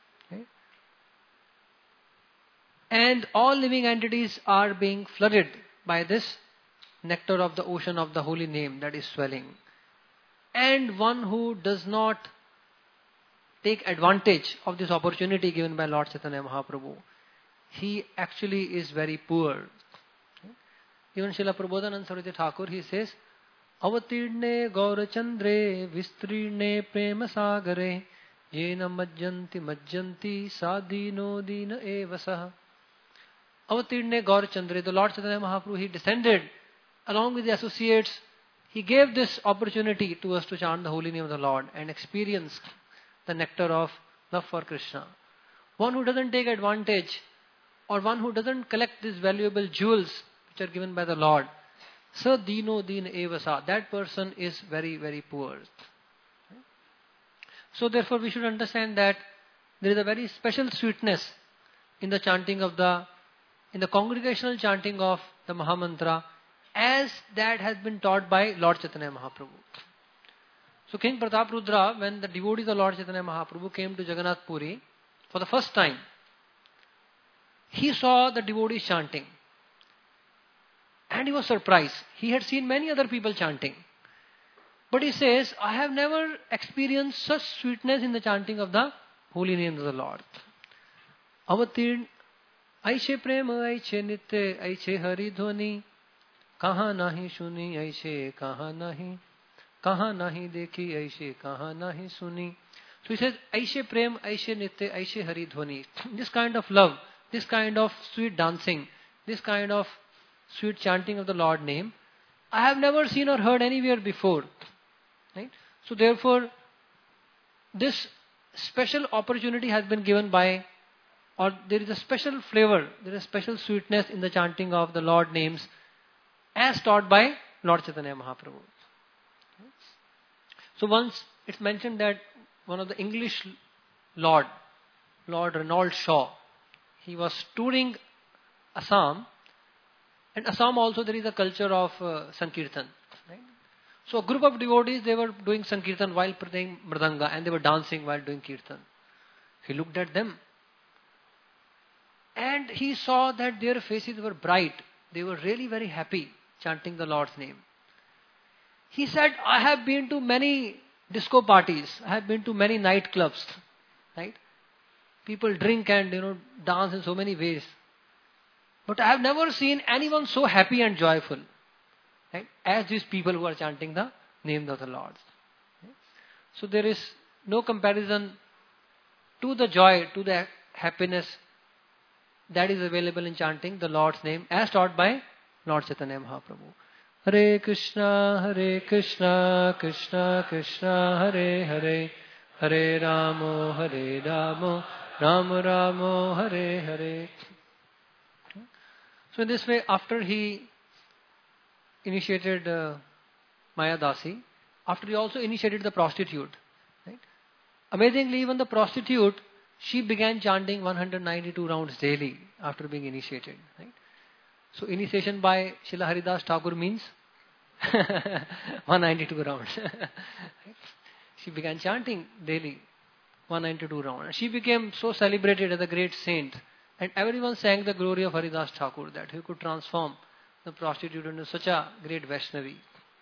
And all living entities are being flooded by this nectar of the ocean of the holy name that is swelling. And one who does not take advantage of this opportunity given by Lord Chaitanya Mahaprabhu, he actually is very poor. Even Srila Prabodhananda Saraswati Thakur, he says, Avatirne Gaurachandre Vistrirne Prema Sagare Yena Majjanti Majjanti Sadino Dina Evasah. Avatirne Gaurachandre, the Lord Chaitanya Mahaprabhu, he descended along with the associates. He gave this opportunity to us to chant the holy name of the Lord and experience the nectar of love for Krishna. One who doesn't take advantage, or one who doesn't collect these valuable jewels which are given by the Lord, Sa Dino Din Evasa, that person is very, very poor. So therefore we should understand that there is a very special sweetness in the chanting of the, in the congregational chanting of the Mahamantra, as that has been taught by Lord Chaitanya Mahaprabhu. So King Prataprudra, when the devotees of Lord Chaitanya Mahaprabhu came to Jagannath Puri for the first time, he saw the devotees chanting. And he was surprised. He had seen many other people chanting. But he says, I have never experienced such sweetness in the chanting of the holy name of the Lord. Avatirn, Aiche prema, Aiche nitya, Aiche hari dhvani, Kaha nahi suni, Aiche kaha nahi, Kaha nahi dekhi, Aiche kaha nahi suni. So he says, Aiche prem, Aiche nitya, Aiche hari dhvani. This kind of love, this kind of sweet dancing, this kind of sweet chanting of the Lord name, I have never seen or heard anywhere before. Right? So therefore, this special opportunity has been given by, or there is a special flavor, there is a special sweetness in the chanting of the Lord names as taught by Lord Chaitanya Mahaprabhu. So once it's mentioned that one of the English Lord, Lord Ronald Shaw, he was touring Assam. And Assam also there is a culture of uh, Sankirtan. Right? So a group of devotees, they were doing Sankirtan while playing Mridanga, and they were dancing while doing Kirtan. He looked at them and he saw that their faces were bright. They were really very happy chanting the Lord's name. He said, I have been to many disco parties. I have been to many nightclubs. Right? People drink and you know dance in so many ways. But I have never seen anyone so happy and joyful, right, as these people who are chanting the name of the Lord. So there is no comparison to the joy, to the happiness that is available in chanting the Lord's name as taught by Lord Chaitanya Mahaprabhu. Hare Krishna, Hare Krishna, Krishna Krishna, Hare Hare, Hare Ramo, Hare Ramo, Ramo Ramo, Hare Hare. So in this way, after he initiated uh, Maya Dasi, after he also initiated the prostitute, right? Amazingly, even the prostitute, she began chanting one hundred ninety-two rounds daily after being initiated. Right? So initiation by Srila Haridas Thakur means one hundred ninety-two rounds. Right? She began chanting daily one hundred ninety-two rounds. She became so celebrated as a great saint. And everyone sang the glory of Haridas Thakur, that he could transform the prostitute into such a great Vaishnavi.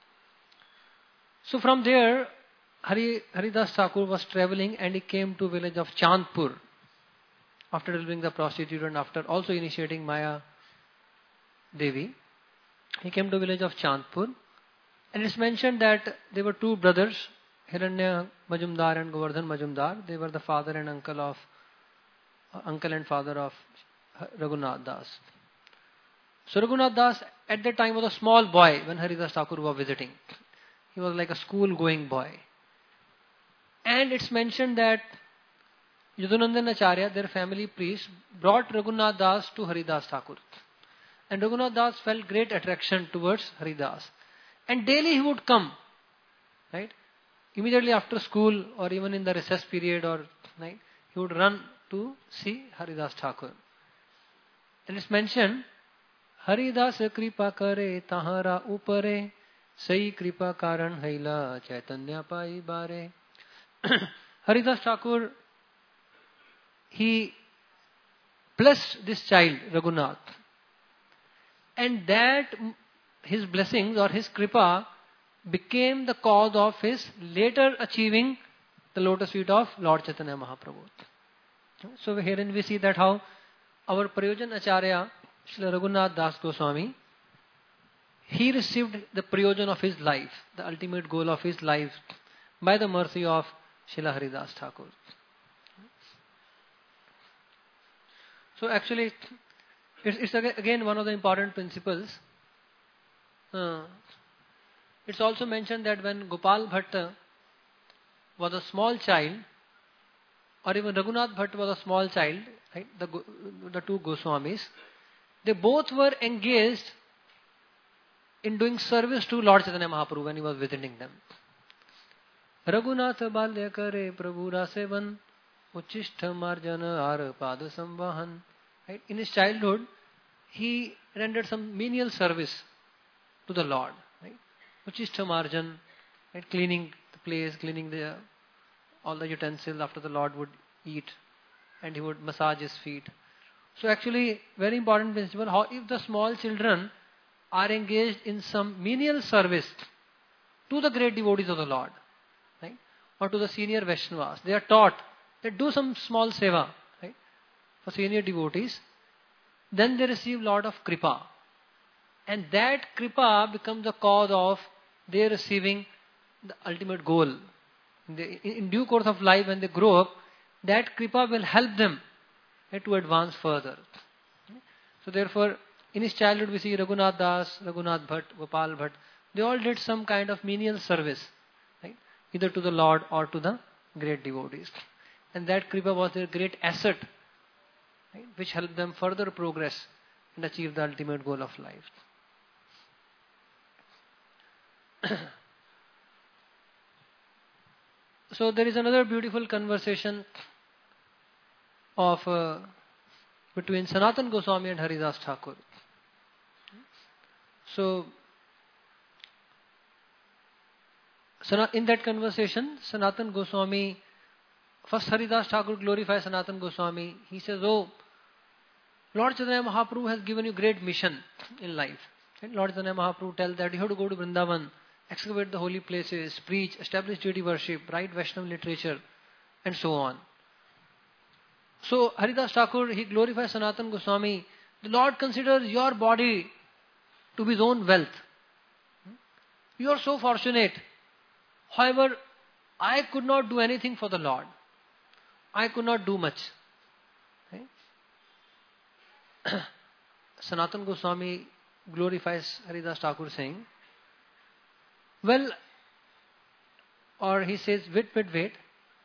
So from there, Hari, Haridas Thakur was traveling and he came to village of Chandpur after delivering the prostitute and after also initiating Maya Devi. He came to village of Chandpur, and it's mentioned that there were two brothers, Hiranya Majumdar and Govardhan Majumdar. They were the father and uncle of uncle and father of Raghunath Das. So Raghunath Das at that time was a small boy when Haridas Thakur was visiting. He was like a school going boy. And it's mentioned that Yadunandan Acharya, their family priest, brought Raghunath Das to Haridas Thakur. And Raghunath Das felt great attraction towards Haridas. And daily he would come, right? Immediately after school or even in the recess period or night, he would run to see Haridas Thakur. And it's mentioned, Haridas kripa kare tahara upare, sai kripa karan haila chaitanya pai bare. Haridas Thakur, he blessed this child, Raghunath. And that, his blessings or his kripa became the cause of his later achieving the lotus feet of Lord Chaitanya Mahaprabhu. So herein we see that how our Prayojan Acharya, Srila Raghunath Das Goswami, he received the prayojan of his life, the ultimate goal of his life, by the mercy of Srila Haridas Thakur. So actually, it's, it's again one of the important principles. Uh, it's also mentioned that when Gopal Bhatta was a small child, or even Raghunath Bhatta was a small child, right, the, the two Goswamis, they both were engaged in doing service to Lord Chaitanya Mahaprabhu when he was visiting them. Raghunath balya kare prabhu rasevan uchishtha marjana ar pada samvahan. Right? In his childhood, he rendered some menial service to the Lord. Right? Uchishtha marjan, right? Cleaning the place, cleaning the all the utensils after the Lord would eat, and he would massage his feet. So actually, very important principle, how if the small children are engaged in some menial service to the great devotees of the Lord, right, or to the senior Vaishnavas, they are taught that do some small seva, right, for senior devotees, then they receive lot of kripa. And that kripa becomes the cause of their receiving the ultimate goal. In, the, in due course of life, when they grow up, that kripa will help them to advance further. So therefore, in his childhood we see Raghunath Das, Raghunath Bhatt, Gopal Bhatt, they all did some kind of menial service, right? Either to the Lord or to the great devotees. And that kripa was their great asset, right? Which helped them further progress and achieve the ultimate goal of life. So there is another beautiful conversation of uh, between Sanatan Goswami and Haridas Thakur. So, in that conversation, Sanatan Goswami, first Haridas Thakur glorifies Sanatan Goswami. He says, oh, Lord Chaitanya Mahaprabhu has given you great mission in life. And Lord Chaitanya Mahaprabhu tells that you have to go to Vrindavan, excavate the holy places, preach, establish deity worship, write Vaishnava literature, and so on. So Haridas Thakur, he glorifies Sanatan Goswami. The Lord considers your body to be his own wealth. You are so fortunate. However, I could not do anything for the Lord. I could not do much. Okay? Sanatan Goswami glorifies Haridas Thakur saying, well, or he says, wait, wait, wait.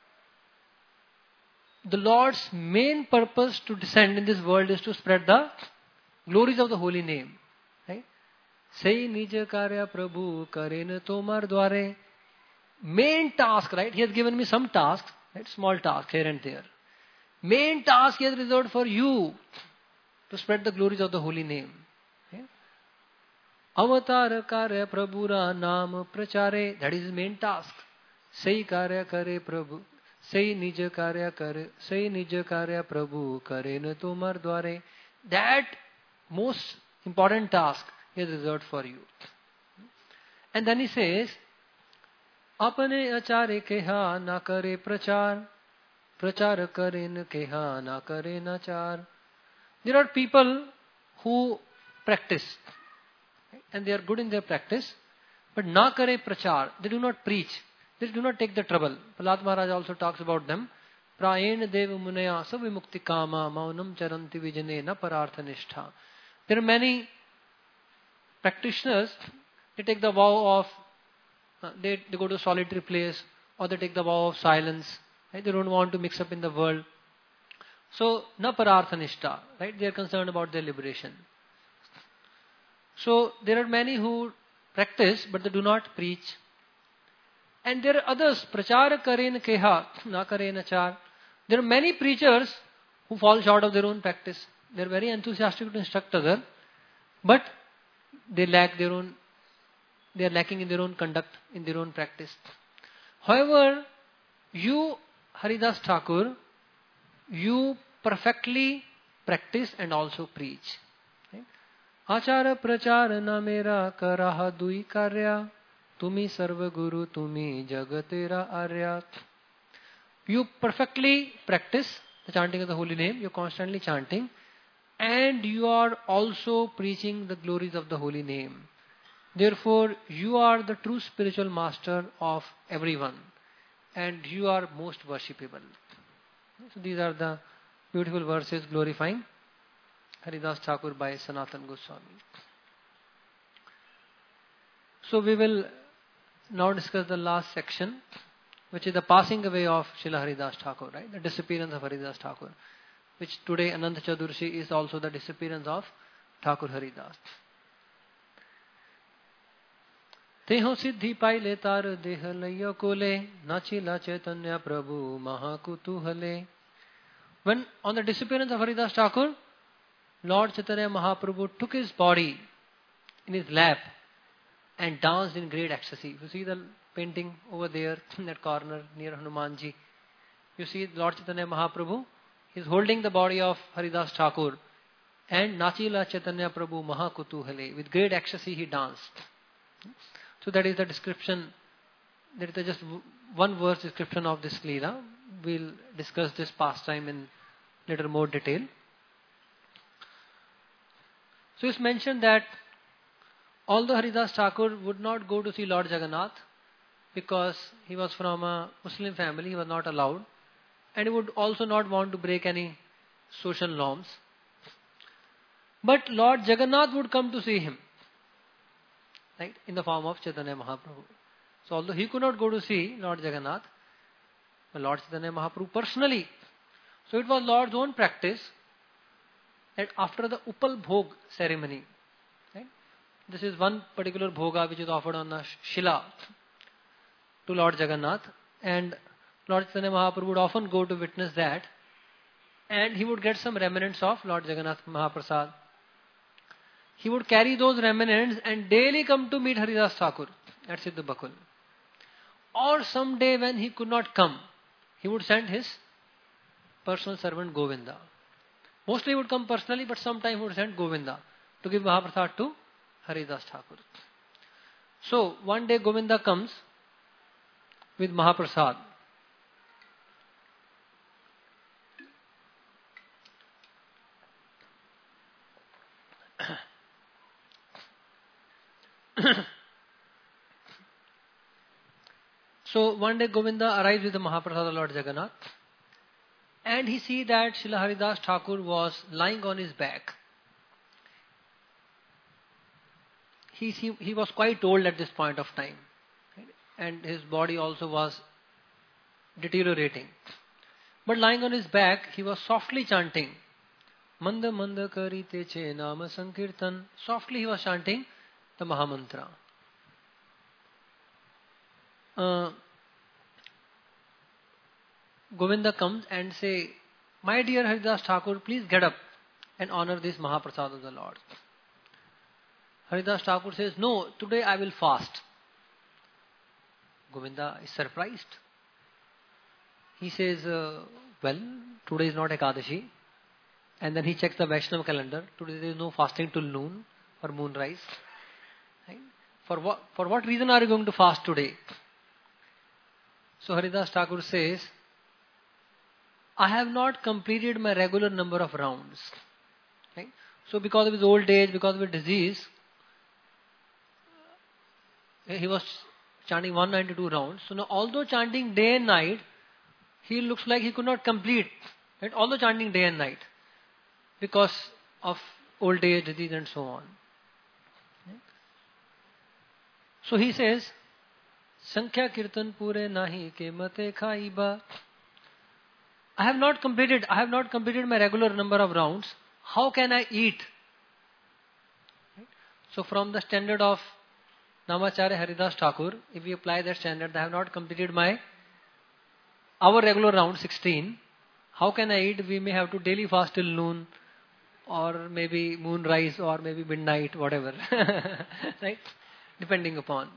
The Lord's main purpose to descend in this world is to spread the glories of the holy name. Right? Say nija karya prabhu karen tomar dware. Main task, right? He has given me some tasks, right? Small tasks here and there. Main task he has reserved for you to spread the glories of the holy name. Okay? Avatar karya prabhura naam prachare. That is his main task. Say karya kare prabhu. Say nija karya kare, say nija karya prabhu kare na tomar dware. That most important task is reserved for you. And then he says, apane achare keha na kare prachar, prachar kare na keha na kare na char. There are people who practice, and they are good in their practice, but na kare prachar, they do not preach. They do not take the trouble. Prahlad Maharaj also talks about them. Prayen dev munaya savimukti kama maunam charanti vijane na parartha nishtha. There are many practitioners, they take the vow of, uh, they, they go to a solitary place, or they take the vow of silence. Right? They don't want to mix up in the world. So, na parartha nishtha. Right? They are concerned about their liberation. So, there are many who practice, but they do not preach. And there are others, prachara karen keha, na karen char. There are many preachers who fall short of their own practice. They are very enthusiastic to instruct others, but they lack their own, they are lacking in their own conduct, in their own practice. However, you, Haridas Thakur, you perfectly practice and also preach. Right? Achara prachara na mera karaha dui karya, tumi sarva guru tumi jagatera arya. You perfectly practice the chanting of the holy name, you're constantly chanting, and you are also preaching the glories of the holy name. Therefore, you are the true spiritual master of everyone, and you are most worshipable. So these are the beautiful verses glorifying Haridas Thakur by Sanatan Goswami. So we will now discuss the last section, which is the passing away of Srila Haridas Thakur, right? The disappearance of Haridas Thakur, which today Ananta Chaturdashi is also the disappearance of Thakur Haridas. Teho siddhi paile tar dehalaya kole, nachila chaitanya prabhu mahakutuhale. When on the disappearance of Haridas Thakur, Lord Chaitanya Mahaprabhu took his body in his lap and danced in great ecstasy. You see the painting over there in that corner near Hanumanji. You see Lord Chaitanya Mahaprabhu is holding the body of Haridas Thakur, and Nachila Chaitanya Prabhu Mahakutuhale. With great ecstasy he danced. So that is the description. There is just one verse description of this Leela. We'll discuss this pastime in little more detail. So it's mentioned that although Haridas Thakur would not go to see Lord Jagannath because he was from a Muslim family, he was not allowed, and he would also not want to break any social norms. But Lord Jagannath would come to see him, right, in the form of Chaitanya Mahaprabhu. So although he could not go to see Lord Jagannath, but Lord Chaitanya Mahaprabhu personally. So it was Lord's own practice that after the Upal Bhog ceremony, right, this is one particular bhoga which is offered on the Shila to Lord Jagannath, and Lord Chaitanya Mahaprabhu would often go to witness that, and he would get some remnants of Lord Jagannath Mahaprasad. He would carry those remnants and daily come to meet Haridas Thakur at Siddha Bakul. Or someday when he could not come, he would send his personal servant Govinda. Mostly he would come personally, but sometimes he would send Govinda to give Mahaprasad to Haridas Thakur. So one day Govinda comes with Mahaprasad. So one day Govinda arrives with the Mahaprasad of Lord Jagannath, and he sees that Srila Haridas Thakur was lying on his back. He, he, he was quite old at this point of time, right? And his body also was deteriorating. But lying on his back, he was softly chanting, Manda Manda Karite Che Nama Sankirtan. Softly he was chanting the Mahamantra. Uh, Govinda comes and say, my dear Haridas Thakur, please get up and honor this Mahaprasad of the Lord. Haridas Thakur says, no, today I will fast. Govinda is surprised. He says, uh, well, today is not Ekadashi. And then he checks the Vaishnava calendar. Today there is no fasting till noon or moonrise. Right? For what, for what reason are you going to fast today? So Haridas Thakur says, I have not completed my regular number of rounds. Right? So because of his old age, because of his disease, he was chanting one hundred ninety-two rounds. So now although chanting day and night, he looks like he could not complete. Right? Although chanting day and night, because of old age, disease and so on. Right? So he says, Sankhya Kirtan Pure Nahi Ke Mate Khaiba. I have not completed, I have not completed my regular number of rounds. How can I eat? Right? So from the standard of Namacharya Haridas Thakur, if we apply that standard, I have not completed my our regular round sixteen. How can I eat? We may have to daily fast till noon, or maybe moonrise, or maybe midnight, whatever. Right? Depending upon.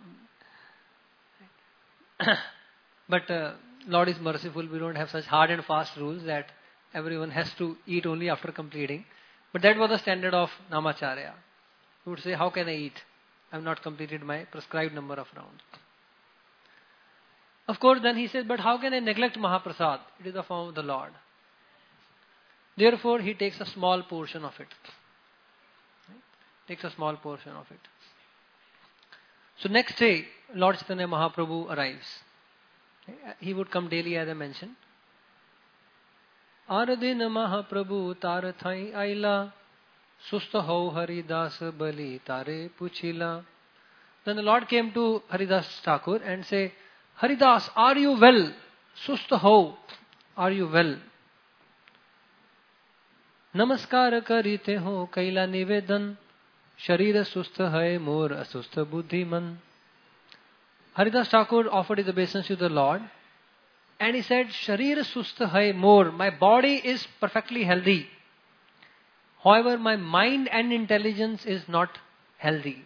But uh, Lord is merciful. We don't have such hard and fast rules that everyone has to eat only after completing. But that was the standard of Namacharya. He would say, how can I eat? I have not completed my prescribed number of rounds. Of course, then he says, but how can I neglect Mahaprasad? It is the form of the Lord. Therefore, he takes a small portion of it. Takes a small portion of it. So next day, Lord Chaitanya Mahaprabhu arrives. He would come daily, as I mentioned. Aradin Mahaprabhu tar thai aila susta ho Haridas bali tare puchila. Then the Lord came to Haridas Thakur and say, Haridas, are you well? Susta ho, are you well? Namaskar karite ho kaila nivedan sharira sustha hai mor asustha buddhi man. Haridas Thakur offered his obeisance to the Lord and he said, Sharira sustha hai mor, my body is perfectly healthy. However, my mind and intelligence is not healthy.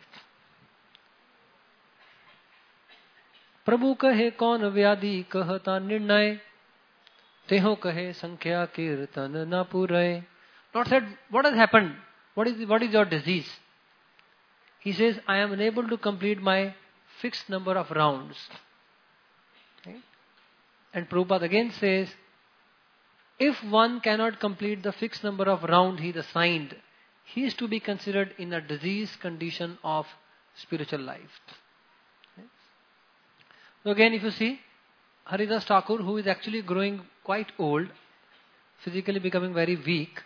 Prabhu kahe kaun vyadi kahata nirnay teho kahe sankhya kirtan na puray. Lord said, what has happened? What is, what is your disease? He says, I am unable to complete my fixed number of rounds. Okay? And Prabhupada again says, if one cannot complete the fixed number of rounds he is assigned, he is to be considered in a diseased condition of spiritual life. Okay? So again, if you see, Haridas Thakur, who is actually growing quite old, physically becoming very weak,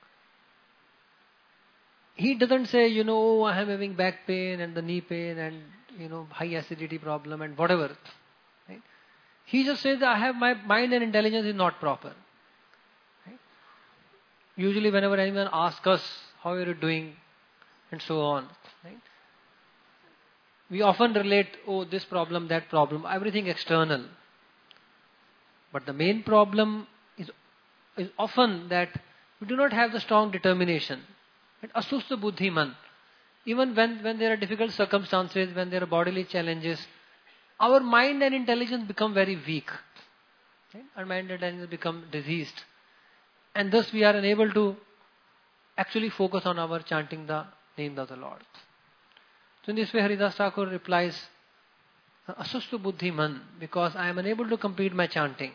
he doesn't say, you know, oh, I am having back pain and the knee pain and, you know, high acidity problem and whatever. Right? He just says, I have my mind and intelligence is not proper. Right? Usually whenever anyone asks us, how are you doing? And so on. Right? We often relate, oh, this problem, that problem, everything external. But the main problem is, is often that we do not have the strong determination. Asustha buddhi man. Even when, when there are difficult circumstances, when there are bodily challenges, our mind and intelligence become very weak. Right? Our mind and intelligence become diseased. And thus we are unable to actually focus on our chanting the name of the Lord. So in this way Haridas Thakur replies, Asustha buddhi man, because I am unable to complete my chanting.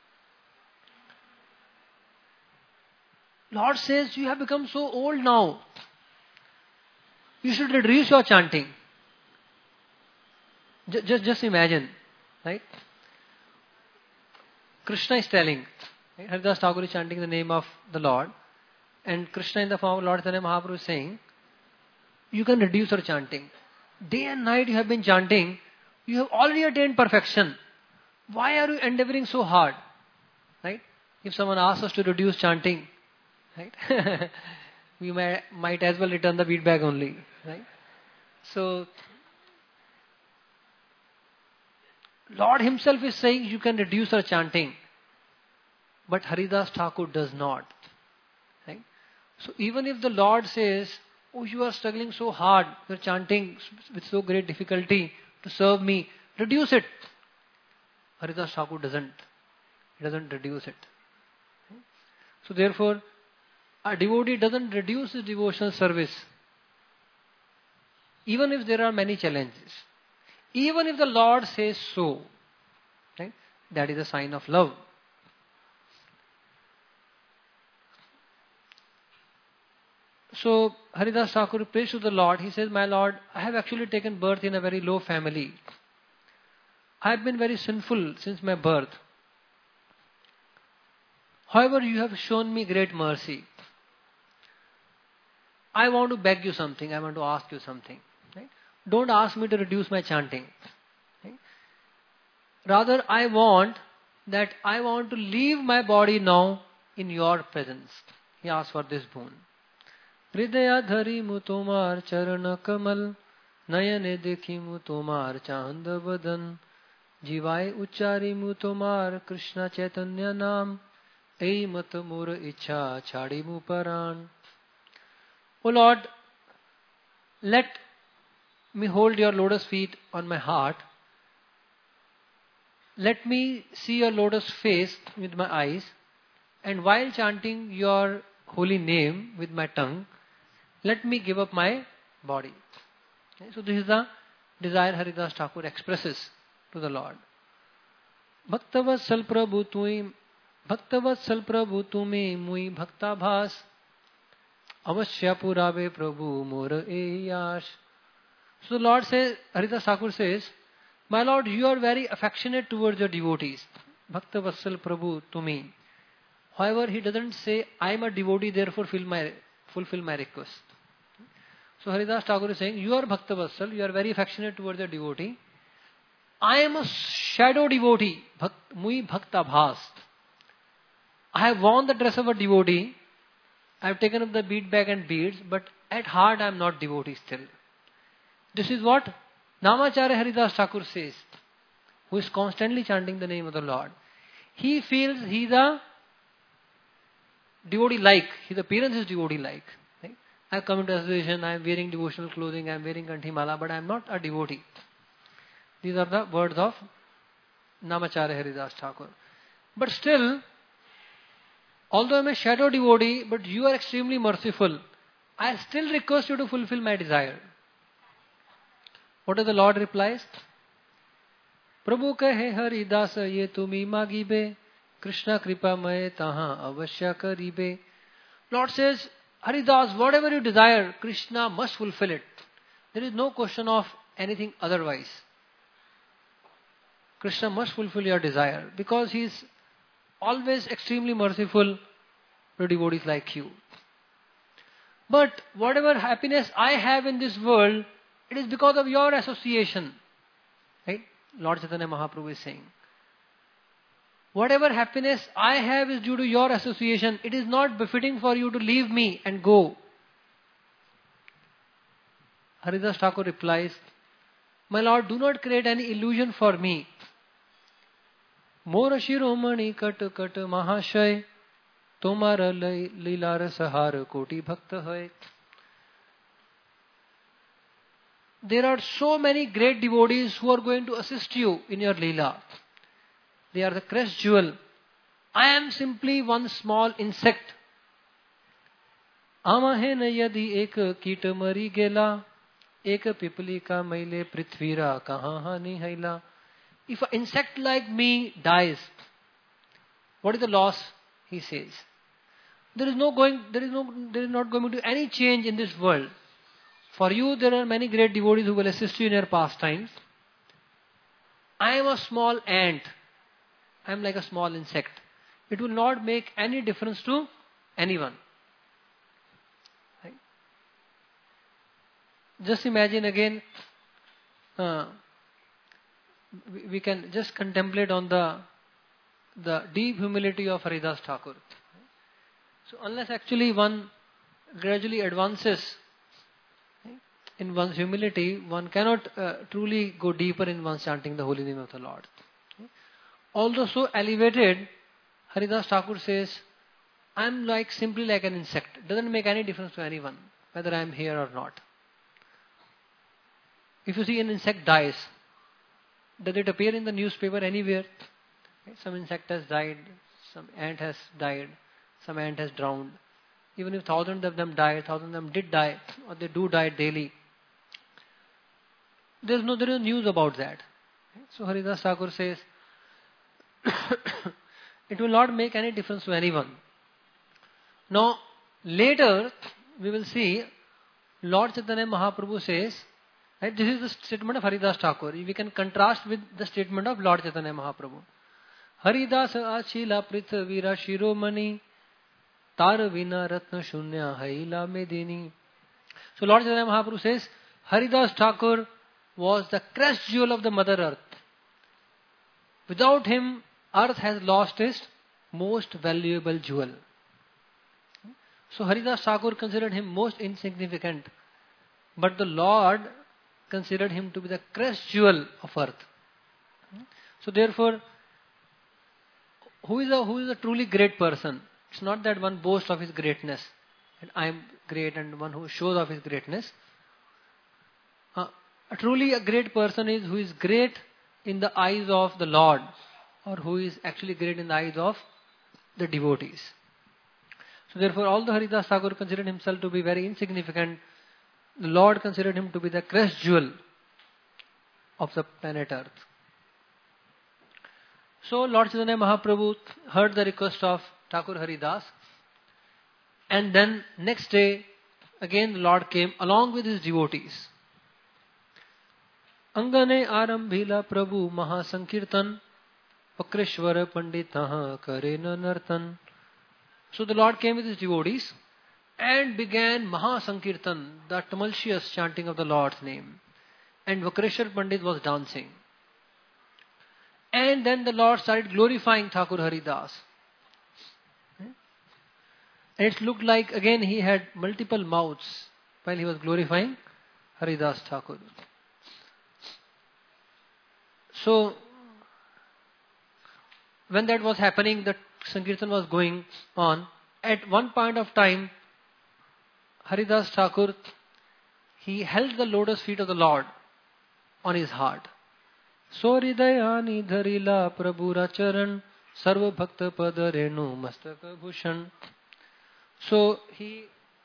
Lord says, you have become so old now. You should reduce your chanting. Just, just, just imagine, right? Krishna is telling, right? Haridas Thakur is chanting the name of the Lord, and Krishna in the form of Lord Chaitanya Mahaprabhu is saying, you can reduce your chanting. Day and night you have been chanting, you have already attained perfection. Why are you endeavoring so hard? Right? If someone asks us to reduce chanting, right? we may, might as well return the feedback only, right? So, Lord himself is saying you can reduce your chanting, but Haridas Thakur does not, right? So even if the Lord says, oh, you are struggling so hard, you are chanting with so great difficulty to serve me, reduce it. Haridas Thakur doesn't, he doesn't reduce it. So therefore, a devotee doesn't reduce his devotional service, even if there are many challenges. Even if the Lord says so, right? That is a sign of love. So Haridas Thakur prays to the Lord. He says, my Lord, I have actually taken birth in a very low family. I have been very sinful since my birth. However, you have shown me great mercy. I want to beg you something. I want to ask you something. Right? Don't ask me to reduce my chanting. Right? Rather, I want that I want to leave my body now in your presence. He asked for this boon. Hridaya dhari mu tomar charana kamal nayane dekhi mu tomar chanda vadan jivai uchari mu tomar Krishna Chaitanya nam ei mat mur ichha chadi mu paran. O Lord, let me hold your lotus feet on my heart. Let me see your lotus face with my eyes and while chanting your holy name with my tongue, let me give up my body. Okay, so this is the desire Haridas Thakur expresses to the Lord. Bhaktavatsal Prabhu tui, Bhaktavatsal Prabhu tumi mui bhakta bhas, avashya purave Prabhu mor eyash. So the Lord says, Haridas Thakur says, my Lord, you are very affectionate towards your devotees. Bhaktavatsal Prabhu tumi. However, he doesn't say, I am a devotee, therefore fulfill my, fulfill my request. So Haridas Thakur is saying, you are Bhaktavatsal, you are very affectionate towards your devotee. I am a shadow devotee, mui bhakta bhas. I have worn the dress of a devotee, I have taken up the bead bag and beads, but at heart I am not devotee still. This is what Namacharya Haridas Thakur says, who is constantly chanting the name of the Lord. He feels he is a devotee-like, his appearance is devotee-like. Right? I have come into association, I am wearing devotional clothing, I am wearing Kanthimala, but I am not a devotee. These are the words of Namacharya Haridas Thakur. But still, although I am a shadow devotee, but you are extremely merciful, I still request you to fulfill my desire. What does the Lord replies? Prabhu kahe Haridas ye tumi magibe, Krishna kripa maye taha avashya karibe. Lord says, Haridas, whatever you desire, Krishna must fulfill it. There is no question of anything otherwise. Krishna must fulfill your desire because he is always extremely merciful to devotees like you. But whatever happiness I have in this world, it is because of your association. Right? Lord Chaitanya Mahaprabhu is saying, whatever happiness I have is due to your association. It is not befitting for you to leave me and go. Haridas Thakur replies, my Lord, do not create any illusion for me. Mora shiromani kat kat mahashay, tomara lilara sahar koti bhakta hai. There are so many great devotees who are going to assist you in your Leela. They are the crest jewel. I am simply one small insect. Amahe na yadi ek kita mari gela, ek pipali ka maile prithvira kaha hani haila. If an insect like me dies, what is the loss? He says. There is no going, there is no, there is not going to be any change in this world. For you, there are many great devotees who will assist you in your pastimes. I am a small ant. I am like a small insect. It will not make any difference to anyone. Right? Just imagine again, uh, we, we can just contemplate on the, the deep humility of Haridas Thakur. So unless actually one gradually advances in one's humility, one cannot uh, truly go deeper in one's chanting the holy name of the Lord. Although so elevated, Haridas Thakur says, I am like simply like an insect. It doesn't make any difference to anyone, whether I am here or not. If you see an insect dies, does it appear in the newspaper anywhere? Some insect has died, some ant has died, some ant has drowned. Even if thousands of them died, thousands of them did die, or they do die daily, there is no, there is no news about that. So Haridas Thakur says, it will not make any difference to anyone. Now, later, we will see, Lord Chaitanya Mahaprabhu says, right, this is the statement of Haridas Thakur. We can contrast with the statement of Lord Chaitanya Mahaprabhu. Haridas achila prithvira shiromani, tar vina ratna shunya haila medini. So Lord Chaitanya Mahaprabhu says, Haridas Thakur was the crest jewel of the Mother Earth. Without him, earth has lost its most valuable jewel. So Haridas Thakur considered him most insignificant, but the Lord considered him to be the crest jewel of earth. So therefore, who is a who is a truly great person? It's not that one boasts of his greatness, and I am great, and one who shows off his greatness. Uh, a truly a great person is who is great in the eyes of the Lord, or who is actually great in the eyes of the devotees. So therefore although Haridas Thakur considered himself to be very insignificant, the Lord considered him to be the crest jewel of the planet Earth. So Lord Chaitanya Mahaprabhu heard the request of Thakur Haridas, and then next day again the Lord came along with his devotees. Angane arambhila Prabhu Mahasankirtan Vakreshwara Panditaha Karena Nartan. So the Lord came with his devotees and began Mahasankirtan, the tumultuous chanting of the Lord's name. And Vakreshwar Pandit was dancing. And then the Lord started glorifying Thakur Haridas. And it looked like again he had multiple mouths while he was glorifying Haridas Thakur. So when that was happening, the Sankirtan was going on. At one point of time, Haridas Thakur, he held the lotus feet of the Lord on his heart. So Hridayani dharila Prabhura charan sarva bhakta pada renu mastaka bhushan. So he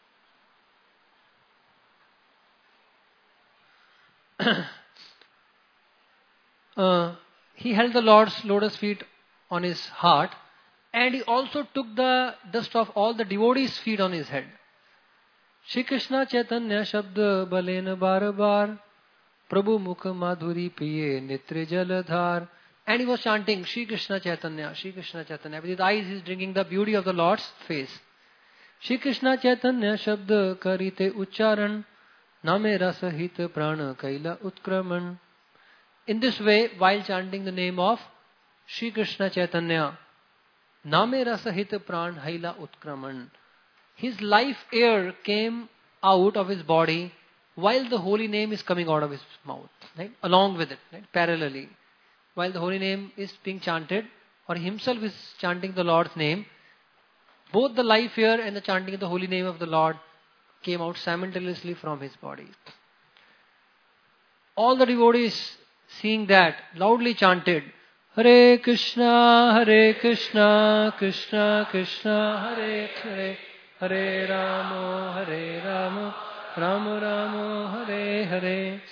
uh, he held the Lord's lotus feet on his heart, and he also took the dust of all the devotees' feet on his head. Shri Krishna Chaitanya Shabda Balena Bar Bar Prabhu Mukha Madhuri Piye Nitre Jaladhar. And he was chanting Shri Krishna Chaitanya, Shri Krishna Chaitanya. With his eyes he is drinking the beauty of the Lord's face. Shri Krishna Chaitanya Shabda Karite Ucharan Name Rasa Hita Prana Kaila Utkraman. In this way, while chanting the name of Shri Krishna Chaitanya, Name Rasa Hita Pran Haila Utkraman, his life air came out of his body while the holy name is coming out of his mouth, right? Along with it, right? Parallelly. While the holy name is being chanted, or himself is chanting the Lord's name, both the life air and the chanting of the holy name of the Lord came out simultaneously from his body. All the devotees, seeing that, loudly chanted, Hare Krishna, Hare Krishna, Krishna Krishna, Hare Hare, Hare Rama, Hare Rama, Rama Rama, Hare Hare.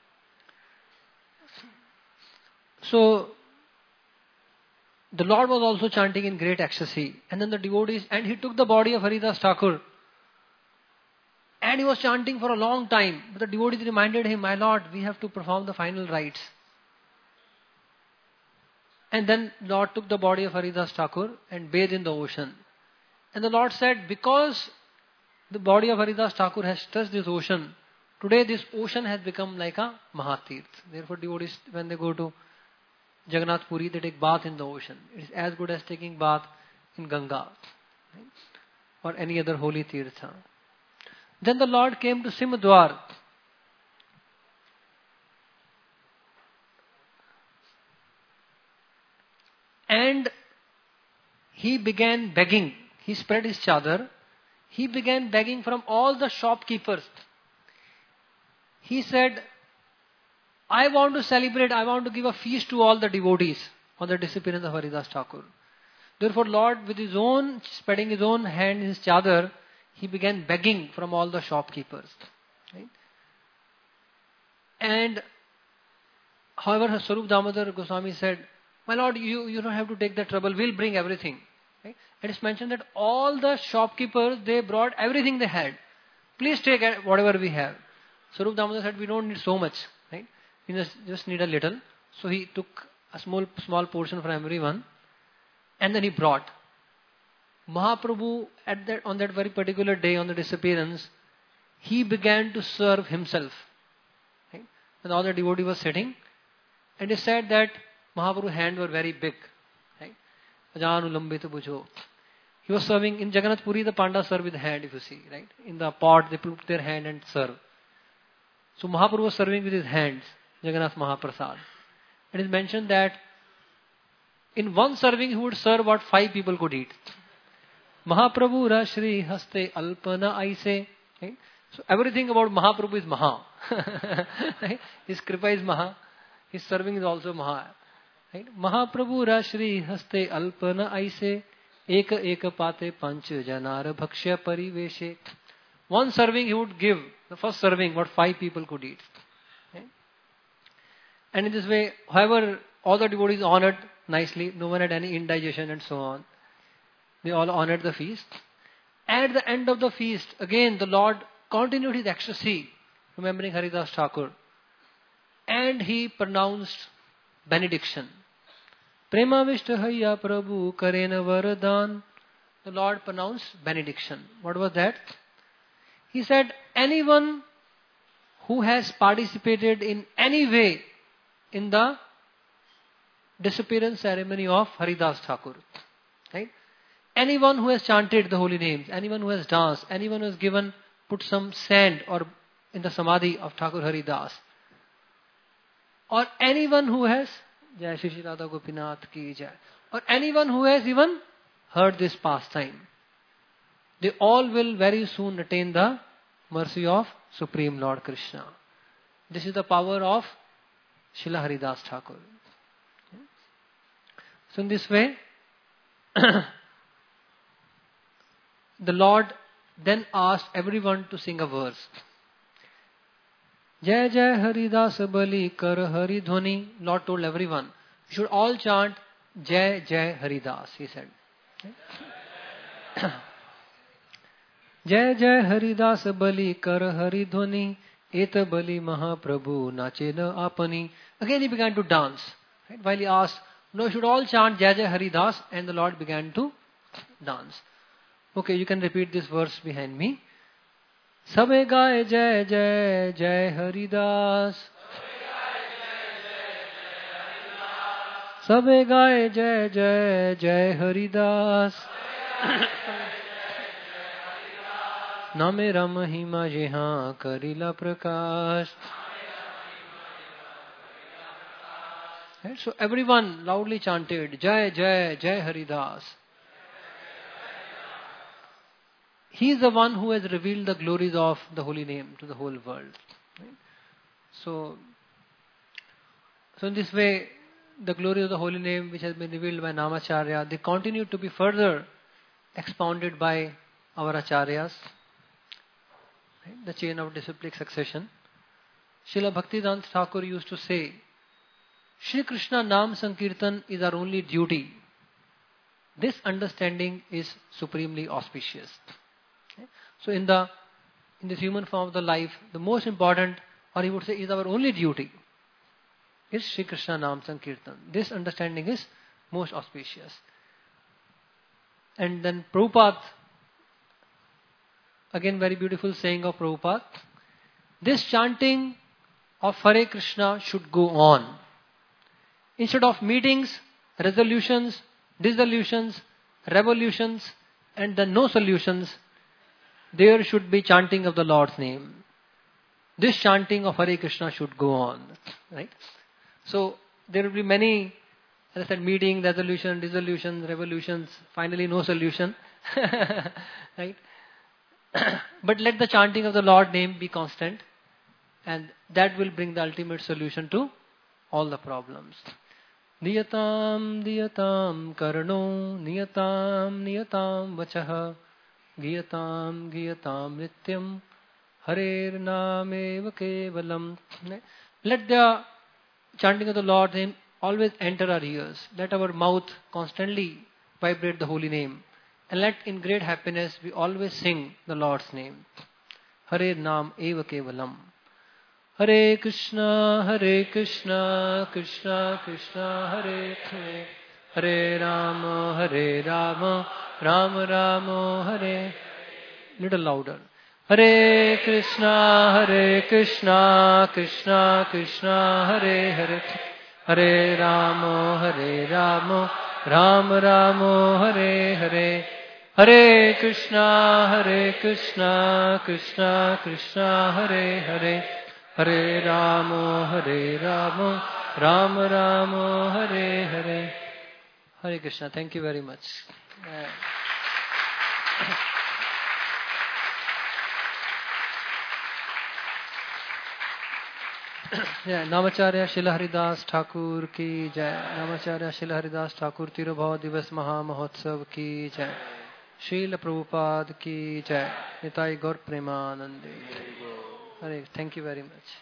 So, the Lord was also chanting in great ecstasy. And then the devotees, and he took the body of Haridas Thakur, and he was chanting for a long time. But the devotees reminded him, my Lord, we have to perform the final rites. And then Lord took the body of Haridas Thakur and bathed in the ocean. And the Lord said, because the body of Haridas Thakur has touched this ocean, today this ocean has become like a Mahatirth. Therefore devotees, when they go to Jagannath Puri, they take bath in the ocean. It is as good as taking bath in Ganga, right? Or any other holy tirtha. Then the Lord came to Simhadwar. And he began begging. He spread his chadar. He began begging from all the shopkeepers. He said, I want to celebrate, I want to give a feast to all the devotees on the disappearance of Haridas Thakur. Therefore Lord, with his own, spreading his own hand in his chadar, he began begging from all the shopkeepers. Right? And however, Swarup Damodar Goswami said, my Lord, you, you don't have to take the trouble, we'll bring everything. Right? It is mentioned that all the shopkeepers, they brought everything they had. Please take whatever we have. Swarup Damodar said, we don't need so much. Right? We just, just need a little. So he took a small, small portion from everyone. And then he brought. Mahaprabhu, at that, on that very particular day, on the disappearance, he began to serve himself. Right? And all the devotee was sitting. And he said that Mahaprabhu's hands were very big. Right? He was serving in Jagannath Puri, the Pandas serve with hand, if you see. Right? In the pot, they put their hand and serve. So Mahaprabhu was serving with his hands, Jagannath Mahaprasad. It is mentioned that in one serving he would serve what five people could eat. Mahaprabhu ra Shri Haste Alpana Aise. Right? So everything about Mahaprabhu is Maha. Right? His Kripa is Maha. His serving is also Maha. Right? Mahaprabhu ra Shri Haste Alpana Aise Eka eka pate panch janar bhakshya pariveshe. One serving he would give, the first serving, what five people could eat. Okay? And in this way, however, all the devotees honored nicely, no one had any indigestion and so on. They all honored the feast. At the end of the feast, again the Lord continued his ecstasy, remembering Haridas Thakur. And he pronounced benediction. Prema Vishtahaya Prabhu Karena Varadan. The Lord pronounced benediction. What was that? He said, anyone who has participated in any way in the disappearance ceremony of Haridas Thakur, right? Anyone who has chanted the holy names, anyone who has danced, anyone who has given, put some sand or in the samadhi of Thakur Haridas, or anyone who has, Jai Shri Shri Radha Gopinath ki Jai, or anyone who has even heard this pastime, they all will very soon attain the mercy of Supreme Lord Krishna. This is the power of Srila Haridas Thakur. So in this way, the Lord then asked everyone to sing a verse. Jai Jai Haridas Bali Kar Hari Dhwani. Lord told everyone, you should all chant Jai Jai Haridas, he said. Jai Jai Haridas Bali Kar Hari Dhwani Eta Bali Mahaprabhu Nache Na Apani. Again he began to dance. Right? While he asked, no, you should all chant Jai Jai Haridas, and the Lord began to dance. Okay, you can repeat this verse behind me. Sabe gaye Jai Jai Jai Haridas. Sabe gaye Jai Jai Jai Haridas. Na mera mahima jehan karila prakash. Right? So everyone loudly chanted Jai Jai Jai Haridas. He is the one who has revealed the glories of the holy name to the whole world. Right? So, so in this way, the glory of the holy name which has been revealed by Namacharya, they continue to be further expounded by our Acharyas. Right? The chain of disciplic succession. Srila Bhaktivedanta Thakur used to say, Shri Krishna Nam Sankirtan is our only duty. This understanding is supremely auspicious. Okay? So in the in this human form of the life, the most important, or he would say, is our only duty, is Shri Krishna Nam Sankirtan. This understanding is most auspicious. And then Prabhupada, again very beautiful saying of Prabhupada, this chanting of Hare Krishna should go on. Instead of meetings, resolutions, dissolutions, revolutions, and then no solutions, there should be chanting of the Lord's name. This chanting of Hare Krishna should go on. Right? So there will be many, as I said, meeting, resolution, dissolution, revolutions, finally no solution. Right? But let the chanting of the Lord's name be constant, and that will bring the ultimate solution to all the problems. Niyatam diyatam karno niyatam niyatam vachaha giyatam giyatam nityam harer nameva kevalam. Let the chanting of the Lord's name always enter our ears. Let our mouth constantly vibrate the holy name. And let in great happiness we always sing the Lord's name. Harer nam eva kevalam. Hare Krishna, Hare Krishna, Krishna Krishna, Hare Hare, Hare Rama, Hare Rama, Rama Rama, Hare. Little louder. Hare Krishna, Hare Krishna, Krishna Krishna, Hare Hare, Hare Rama, Hare Rama, Rama Rama, Hare Hare. Hare Krishna, Hare Krishna, Krishna Krishna, Hare Hare. Hare Rama, Hare Rama, Rama Rama, Hare Hare. Hare Krishna. Thank you very much. Uh, जय नामाचार्य शिला हरिदास ठाकुर की जय। नामाचार्य शिला हरिदास ठाकुर तिरुभाव दिवस महामहोत्सव की जय। श्रील प्रभुपाद की जय। निताई गौर प्रेमानंदे। Hare, thank you very much.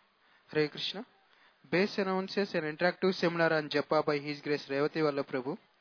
Hare Krishna. Base announces an interactive seminar on Japa by His Grace Revati Valla Prabhu.